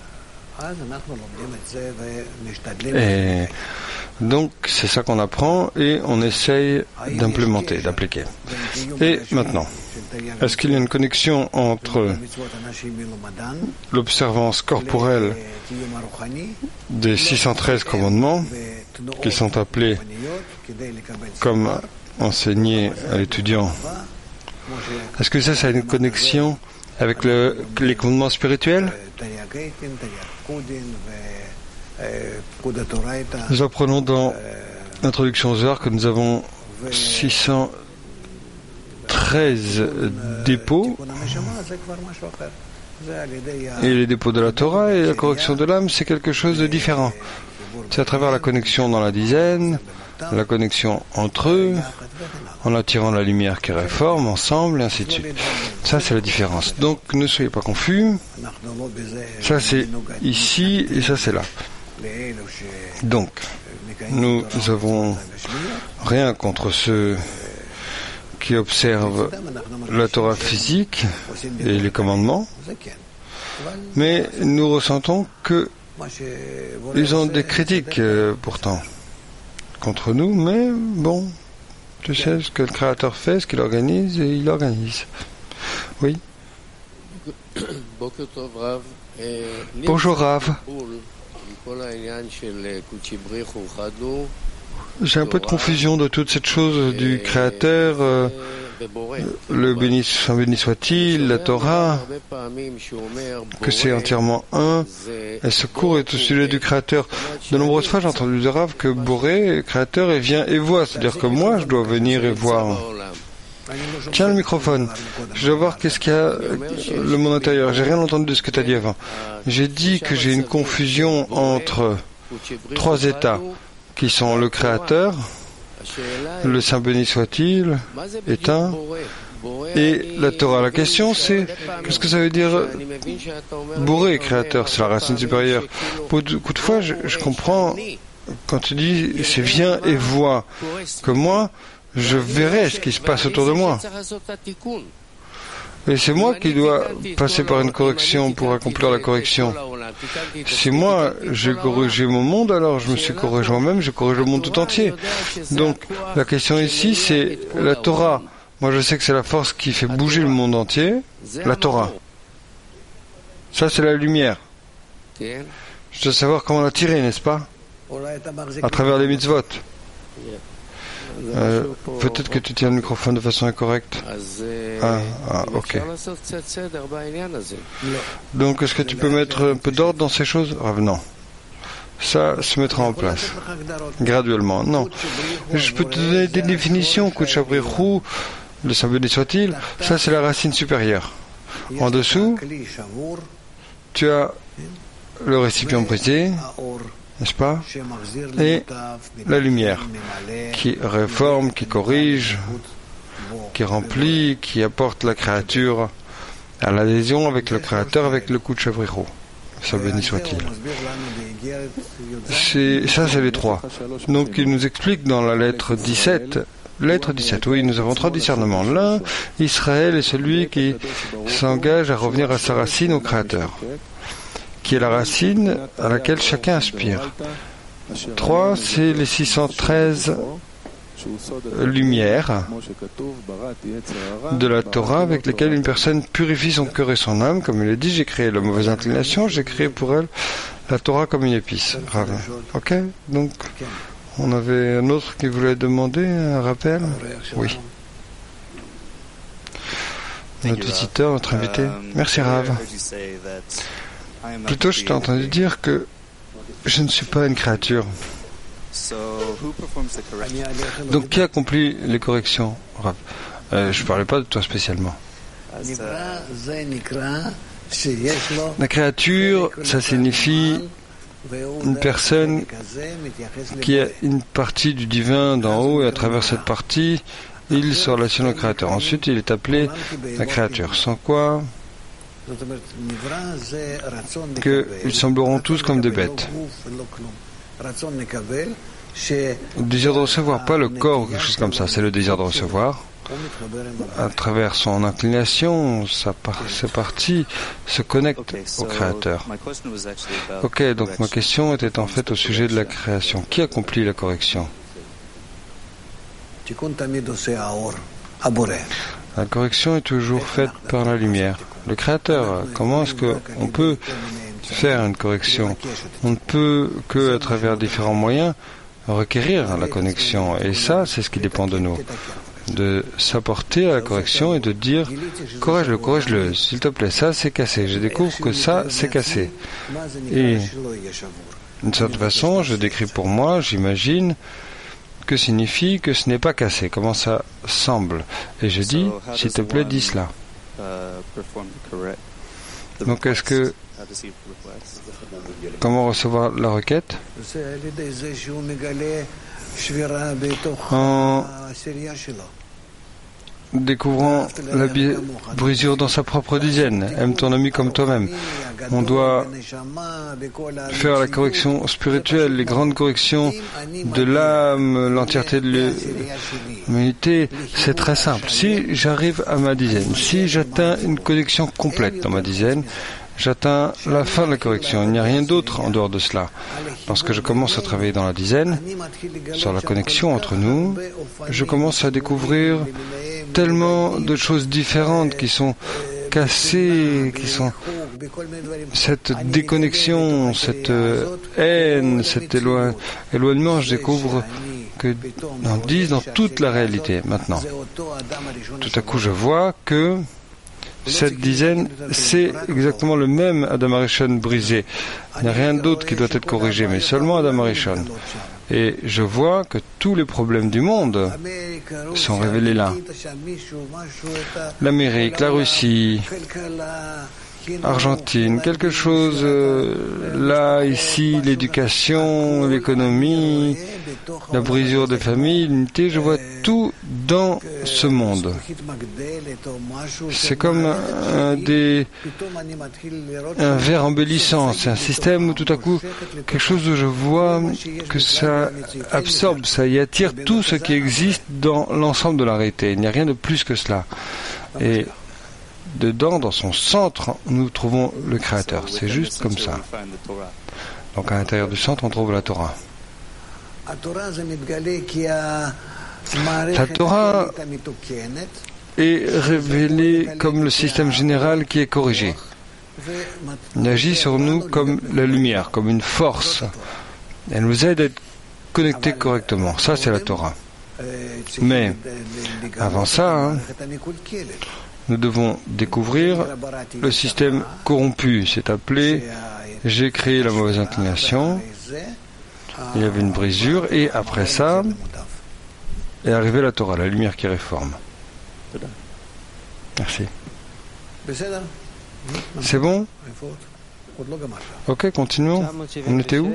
Et donc c'est ça qu'on apprend et on essaye d'implémenter, d'appliquer. Et maintenant, est-ce qu'il y a une connexion entre l'observance corporelle des six cent treize commandements qui sont appelés comme enseignés à l'étudiant? Est-ce que ça, ça a une connexion avec le, les commandements spirituels? Nous apprenons dans l'introduction aux arts que nous avons six cent treize dépôts et les dépôts de la Torah et la correction de l'âme, c'est quelque chose de différent. C'est à travers la connexion dans la dizaine, la connexion entre eux, en attirant la lumière qui réforme ensemble, et ainsi de suite. Ça, c'est la différence. Donc, ne soyez pas confus. Ça, c'est ici et ça, c'est là. Donc, nous avons rien contre ceux qui observent la Torah physique et les commandements, mais nous ressentons que ils ont des critiques euh, pourtant contre nous, mais bon, tu sais ce que le Créateur fait, ce qu'il organise, et il organise. Oui. Bonjour Rav. J'ai un peu de confusion de toute cette chose du Créateur, euh, le béni, béni soit-il, la Torah, que c'est entièrement un, et ce cours est au sujet du Créateur. De nombreuses fois, j'ai entendu dire Rav que Boré, Créateur, et vient et voit, c'est-à-dire que moi, je dois venir et voir. Tiens le microphone, je dois voir qu'est-ce qu'il y a le monde intérieur. J'ai rien entendu de ce que tu as dit avant. J'ai dit que j'ai une confusion entre trois états qui sont le Créateur, le Saint béni soit-il, est un, et la Torah. La question c'est, qu'est-ce que ça veut dire Boré, Créateur? C'est la racine supérieure. Beaucoup de fois, je, je comprends quand tu dis c'est viens et vois, que moi, je verrai ce qui se passe autour de moi. Et c'est moi qui dois passer par une correction pour accomplir la correction. Si moi, j'ai corrigé mon monde, alors je me suis corrigé moi-même, je corrige le monde tout entier. Donc, la question ici, c'est la Torah. Moi, je sais que c'est la force qui fait bouger le monde entier, la Torah. Ça, c'est la lumière. Je dois savoir comment la tirer, n'est-ce pas? À travers les mitzvot. Euh, peut-être que tu tiens le microphone de façon incorrecte. Ah, ah, ok. Donc, est-ce que tu peux mettre un peu d'ordre dans ces choses? Ah, non. Ça se mettra en place. Graduellement. Non. Je peux te donner des définitions. Kuchabrichou, le Saint béni soit-il, ça c'est la racine supérieure. En dessous, tu as le récipient brisé, n'est-ce pas? Et la lumière qui réforme, qui corrige, qui remplit, qui apporte la créature à l'adhésion avec le Créateur, avec le coup de Chavriro. Ça béni soit-il. C'est, ça, c'est les trois. Donc, il nous explique dans la lettre dix-sept, lettre dix-sept, oui, nous avons trois discernements. L'un, Israël est celui qui s'engage à revenir à sa racine au Créateur, qui est la racine à laquelle chacun aspire. Trois, c'est les six cent treize lumières de la Torah avec lesquelles une personne purifie son cœur et son âme. Comme il est dit, j'ai créé la mauvaise inclination, j'ai créé pour elle la Torah comme une épice. Ok? Donc, on avait un autre qui voulait demander un rappel? Oui. Notre visiteur, notre invité. Merci Rav. Plutôt, je t'ai entendu dire que je ne suis pas une créature. Donc, qui accomplit les corrections, Rav? euh, Je ne parlais pas de toi spécialement. La créature, ça signifie une personne qui a une partie du divin d'en haut, et à travers cette partie, il se relationne au Créateur. Ensuite, il est appelé la créature. Sans quoi, qu'ils sembleront tous comme des bêtes. Le désir de recevoir, pas le corps ou quelque chose comme ça, c'est le désir de recevoir. À travers son inclination, sa par- ses parties se connectent au Créateur. Ok, donc ma question était en fait au sujet de la création. Qui accomplit la correction? La correction est toujours faite par la lumière. Le Créateur, comment est-ce qu'on peut faire une correction? On ne peut que, à travers différents moyens, requérir la connexion. Et ça, c'est ce qui dépend de nous. De s'apporter à la correction et de dire corrige-le, corrige-le, s'il te plaît, ça c'est cassé, je découvre que ça c'est cassé. Et d'une certaine façon, je décris pour moi, j'imagine, que signifie que ce n'est pas cassé, comment ça semble. Et je dis, s'il te plaît, dis cela. Donc est-ce que comment recevoir la requête? En découvrant la brisure dans sa propre dizaine. Aime ton ami comme toi-même. On doit faire la correction spirituelle, les grandes corrections de l'âme, l'entièreté de l'humanité. C'est très simple. Si j'arrive à ma dizaine, si j'atteins une connexion complète dans ma dizaine, j'atteins la fin de la correction. Il n'y a rien d'autre en dehors de cela. Lorsque je commence à travailler dans la dizaine, sur la connexion entre nous, je commence à découvrir tellement de choses différentes qui sont cassées, qui sont cette déconnexion, cette haine, cet éloign... éloignement. Je découvre que dans dix, dans toute la réalité maintenant. Tout à coup, je vois que cette dizaine, c'est exactement le même Adam Arishon brisé. Il n'y a rien d'autre qui doit être corrigé, mais seulement Adam Arishon. Et je vois que tous les problèmes du monde sont révélés là. L'Amérique, la Russie, Argentine, quelque chose euh, là, ici, l'éducation, l'économie, la brisure des familles, l'unité, je vois tout dans ce monde. C'est comme un, des, un verre embellissant, c'est un système où tout à coup, quelque chose où je vois que ça absorbe, ça y attire tout ce qui existe dans l'ensemble de la réalité. Il n'y a rien de plus que cela. Et dedans, dans son centre, nous trouvons le Créateur. C'est juste comme ça. Donc à l'intérieur du centre, on trouve la Torah. La Torah est révélée comme le système général qui est corrigé. Elle agit sur nous comme la lumière, comme une force. Elle nous aide à être connectés correctement. Ça, c'est la Torah. Mais avant ça, hein, nous devons découvrir le système corrompu. C'est appelé « j'ai créé la mauvaise inclination ». Il y avait une brisure et après ça est arrivée la Torah, la lumière qui réforme. Merci. C'est bon? Ok, continuons. On était où?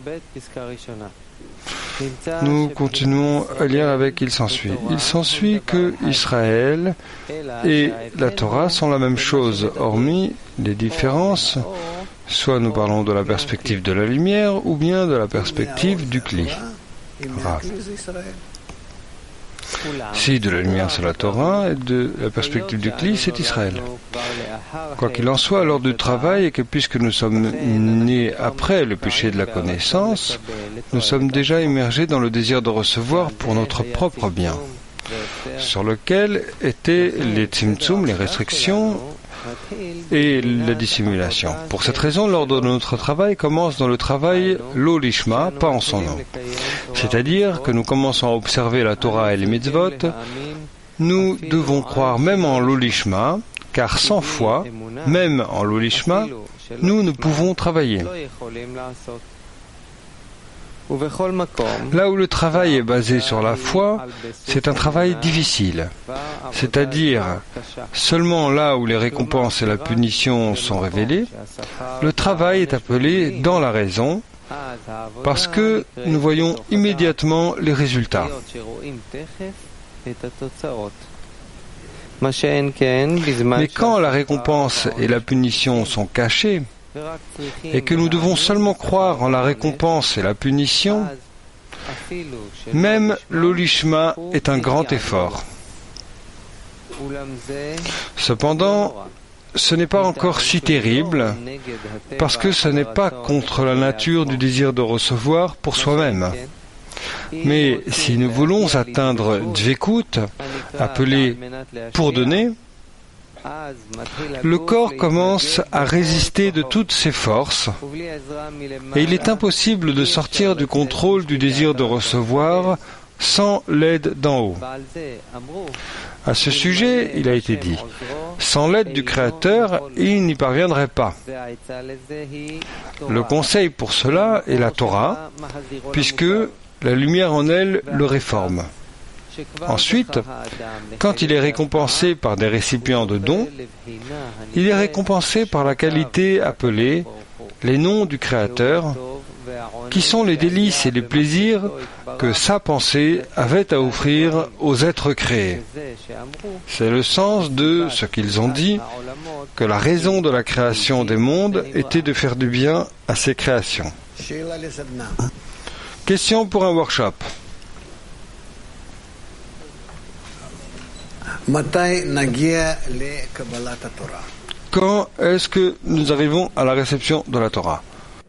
Nous continuons à lire avec il s'ensuit. Il s'ensuit que Israël et la Torah sont la même chose, hormis les différences. Soit nous parlons de la perspective de la lumière ou bien de la perspective du Kli. Ah. Si de la lumière c'est la Torah et de la perspective du Kli c'est Israël. Quoi qu'il en soit, lors du travail, et que puisque nous sommes nés après le péché de la connaissance, nous sommes déjà immergés dans le désir de recevoir pour notre propre bien, sur lequel étaient les tzimtzum, les restrictions et la dissimulation. Pour cette raison, l'ordre de notre travail commence dans le travail lo lishma, pas en son nom. C'est-à-dire que nous commençons à observer la Torah et les mitzvot. Nous devons croire même en lo lishma, car sans foi, même en lo lishma, nous ne pouvons travailler. Là où le travail est basé sur la foi, c'est un travail difficile. C'est-à-dire, seulement là où les récompenses et la punition sont révélées, le travail est appelé dans la raison, parce que nous voyons immédiatement les résultats. Mais quand la récompense et la punition sont cachées, et que nous devons seulement croire en la récompense et la punition, même l'olishma est un grand effort. Cependant, ce n'est pas encore si terrible, parce que ce n'est pas contre la nature du désir de recevoir pour soi-même. Mais si nous voulons atteindre Dvekut, appelé pour donner, le corps commence à résister de toutes ses forces et il est impossible de sortir du contrôle du désir de recevoir sans l'aide d'en haut. À ce sujet, il a été dit, sans l'aide du Créateur, il n'y parviendrait pas. Le conseil pour cela est la Torah, puisque la lumière en elle le réforme. Ensuite, quand il est récompensé par des récipients de dons, il est récompensé par la qualité appelée les noms du Créateur, qui sont les délices et les plaisirs que sa pensée avait à offrir aux êtres créés. C'est le sens de ce qu'ils ont dit, que la raison de la création des mondes était de faire du bien à ces créations. Question pour un workshop. Quand est-ce que nous arrivons à la réception de la Torah?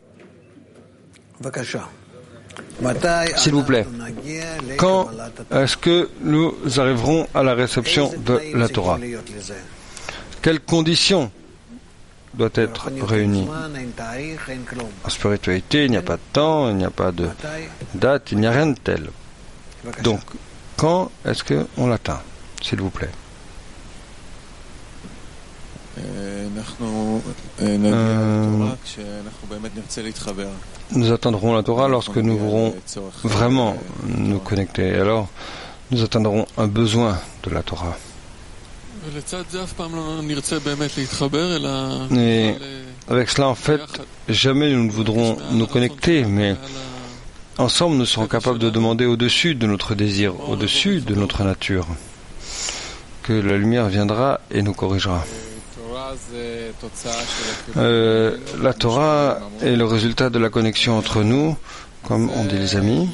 S'il vous plaît, quand est-ce que nous arriverons à la réception de la Torah? Quelles conditions doivent être réunies? En spiritualité, il n'y a pas de temps, il n'y a pas de date, il n'y a rien de tel. Donc, quand est-ce qu'on l'atteint? S'il vous plaît. Euh, nous atteindrons la Torah lorsque nous voudrons vraiment nous connecter. Alors, nous atteindrons un besoin de la Torah. Et avec cela, en fait, jamais nous ne voudrons nous connecter, mais ensemble, nous serons capables de demander au-dessus de notre désir, au-dessus de notre nature, que la lumière viendra et nous corrigera. Euh, la Torah est le résultat de la connexion entre nous, comme on dit les amis.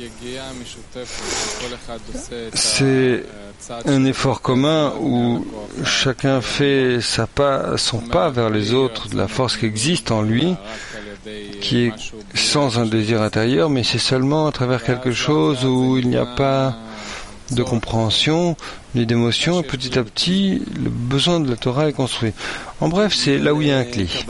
C'est un effort commun où chacun fait sa pas, son pas vers les autres, de la force qui existe en lui, qui est sans un désir intérieur, mais c'est seulement à travers quelque chose où il n'y a pas de compréhension, ni d'émotion, et petit à petit, le besoin de la Torah est construit. En bref, c'est là où il y a un cli.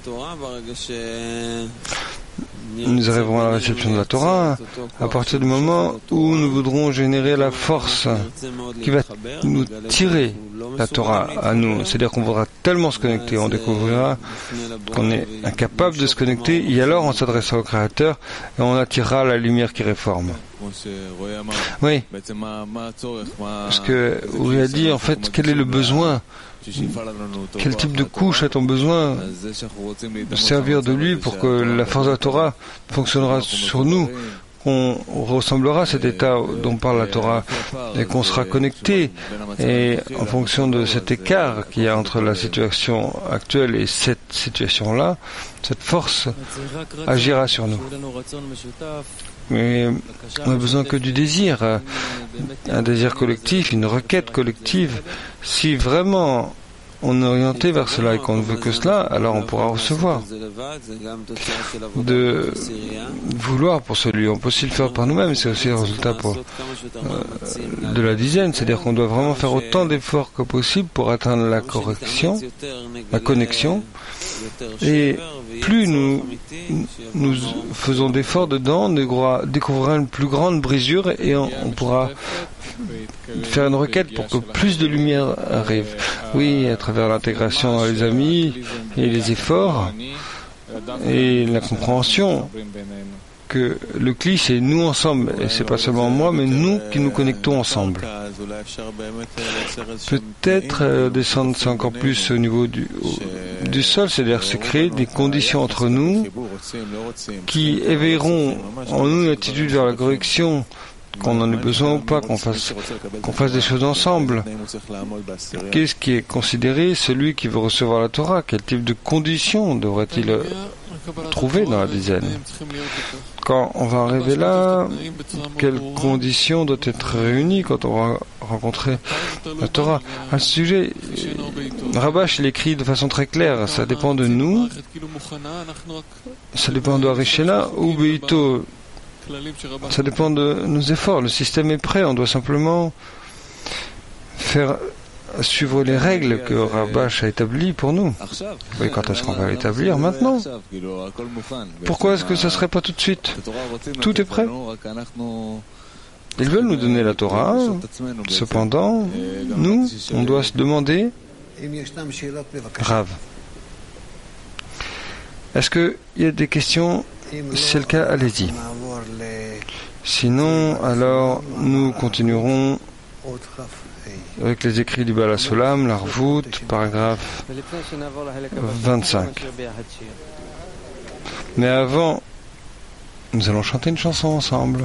Nous arriverons à la réception de la Torah à partir du moment où nous voudrons générer la force qui va nous tirer la Torah à nous. C'est-à-dire qu'on voudra tellement se connecter, on découvrira qu'on est incapable de se connecter, et alors on s'adressera au Créateur et on attirera la lumière qui réforme. Oui, parce que Uri a dit en fait quel est le besoin, quel type de couche a-t-on besoin de servir de lui pour que la force de la Torah fonctionnera sur nous, qu'on ressemblera à cet état dont parle la Torah et qu'on sera connecté, et en fonction de cet écart qu'il y a entre la situation actuelle et cette situation-là, cette force agira sur nous. Mais on n'a besoin que du désir, un désir collectif, une requête collective. Si vraiment on est orienté vers cela et qu'on ne veut que cela, alors on pourra recevoir. De vouloir pour celui, on peut aussi le faire par nous-mêmes, c'est aussi le résultat pour, euh, de la dizaine, c'est-à-dire qu'on doit vraiment faire autant d'efforts que possible pour atteindre la correction, la connexion, et plus nous, nous faisons d'efforts dedans, on découvrira une plus grande brisure et on, on pourra faire une requête pour que plus de lumière arrive. Oui, à travers l'intégration dans les amis et les efforts et la compréhension que le cli c'est nous ensemble, et c'est pas seulement moi, mais nous qui nous connectons ensemble. Peut-être euh, descendre c'est encore plus au niveau du, au, du sol, c'est-à-dire c'est créer des conditions entre nous qui éveilleront en nous une attitude vers la correction, qu'on en ait besoin ou pas, qu'on fasse, qu'on fasse des choses ensemble. Qu'est-ce qui est considéré celui qui veut recevoir la Torah? Quel type de conditions devrait-il trouver dans la dizaine? Quand on va arriver là, quelles conditions doivent être réunies quand on va rencontrer la Torah? À ce sujet, Rabash il écrit de façon très claire, ça dépend de nous, ça dépend de Harishena ou Beito, ça dépend de nos efforts. Le système est prêt, on doit simplement faire suivre les règles que Rabash a établies pour nous. Oui, quand est-ce qu'on va l'établir? Maintenant. Pourquoi est-ce que ça ne serait pas tout de suite? Tout est prêt. Ils veulent nous donner la Torah. Cependant, nous, on doit se demander, Rav, est-ce qu'il y a des questions? Si c'est le cas, allez-y. Sinon, alors, nous continuerons avec les écrits du Baal HaSulam, l'Arvout, paragraphe vingt-cinq. Mais avant, nous allons chanter une chanson ensemble.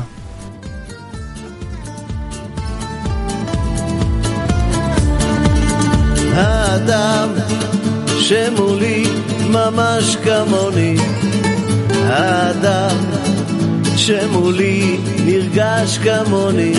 האדם שמולי ממש כמוני, האדם שמולי נרגש כמוני,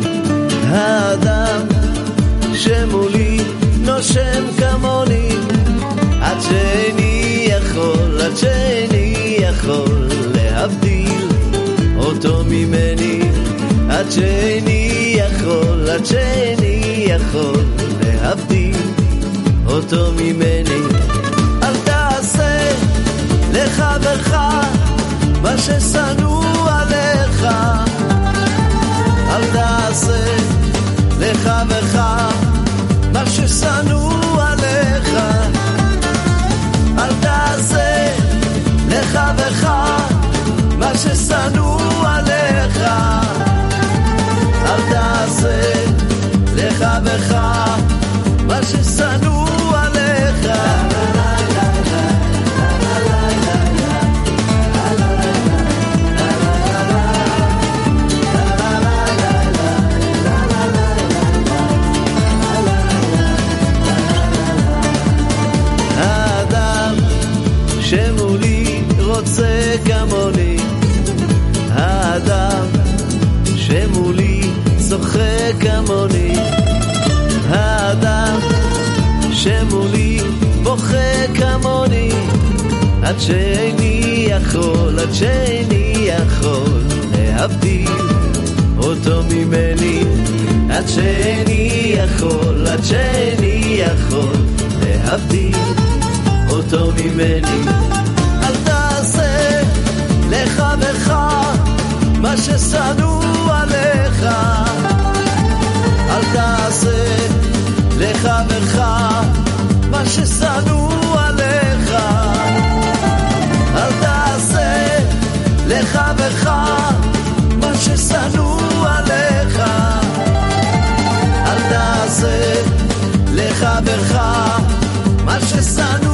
האדם שמולי נושם כמוני, עד שאיני יכול, עד שאיני יכול להבדיל אותו ממני, עד שאיני יכול, עד שאיני יכול להבדיל אותו ממני. אל תעשה לחברך מה ששנוא עליך, אל תעשה לחברך מה ששנוא עליך, אל תעשה לחברך מה ששנוא עליך, אל תעשה לחברך מה ששנוא עליך. האדם שמולי רוצה כמוני, האדם שמולי צוחק כמוני, האדם שמולי בוכה כמוני, עד שאיני יכול, עד שאיני יכול להבדיל אותו ממני, עד שאיני יכול, עד שאיני יכול להבדיל אותו ממני. אל תעשה לחברך מה ששנוא עליך, אל תעשה לחברך מה ששנוא עליך, אל תעשה לחברך מה ששנוא עליך, אל תעשה לחברך מה ששנוא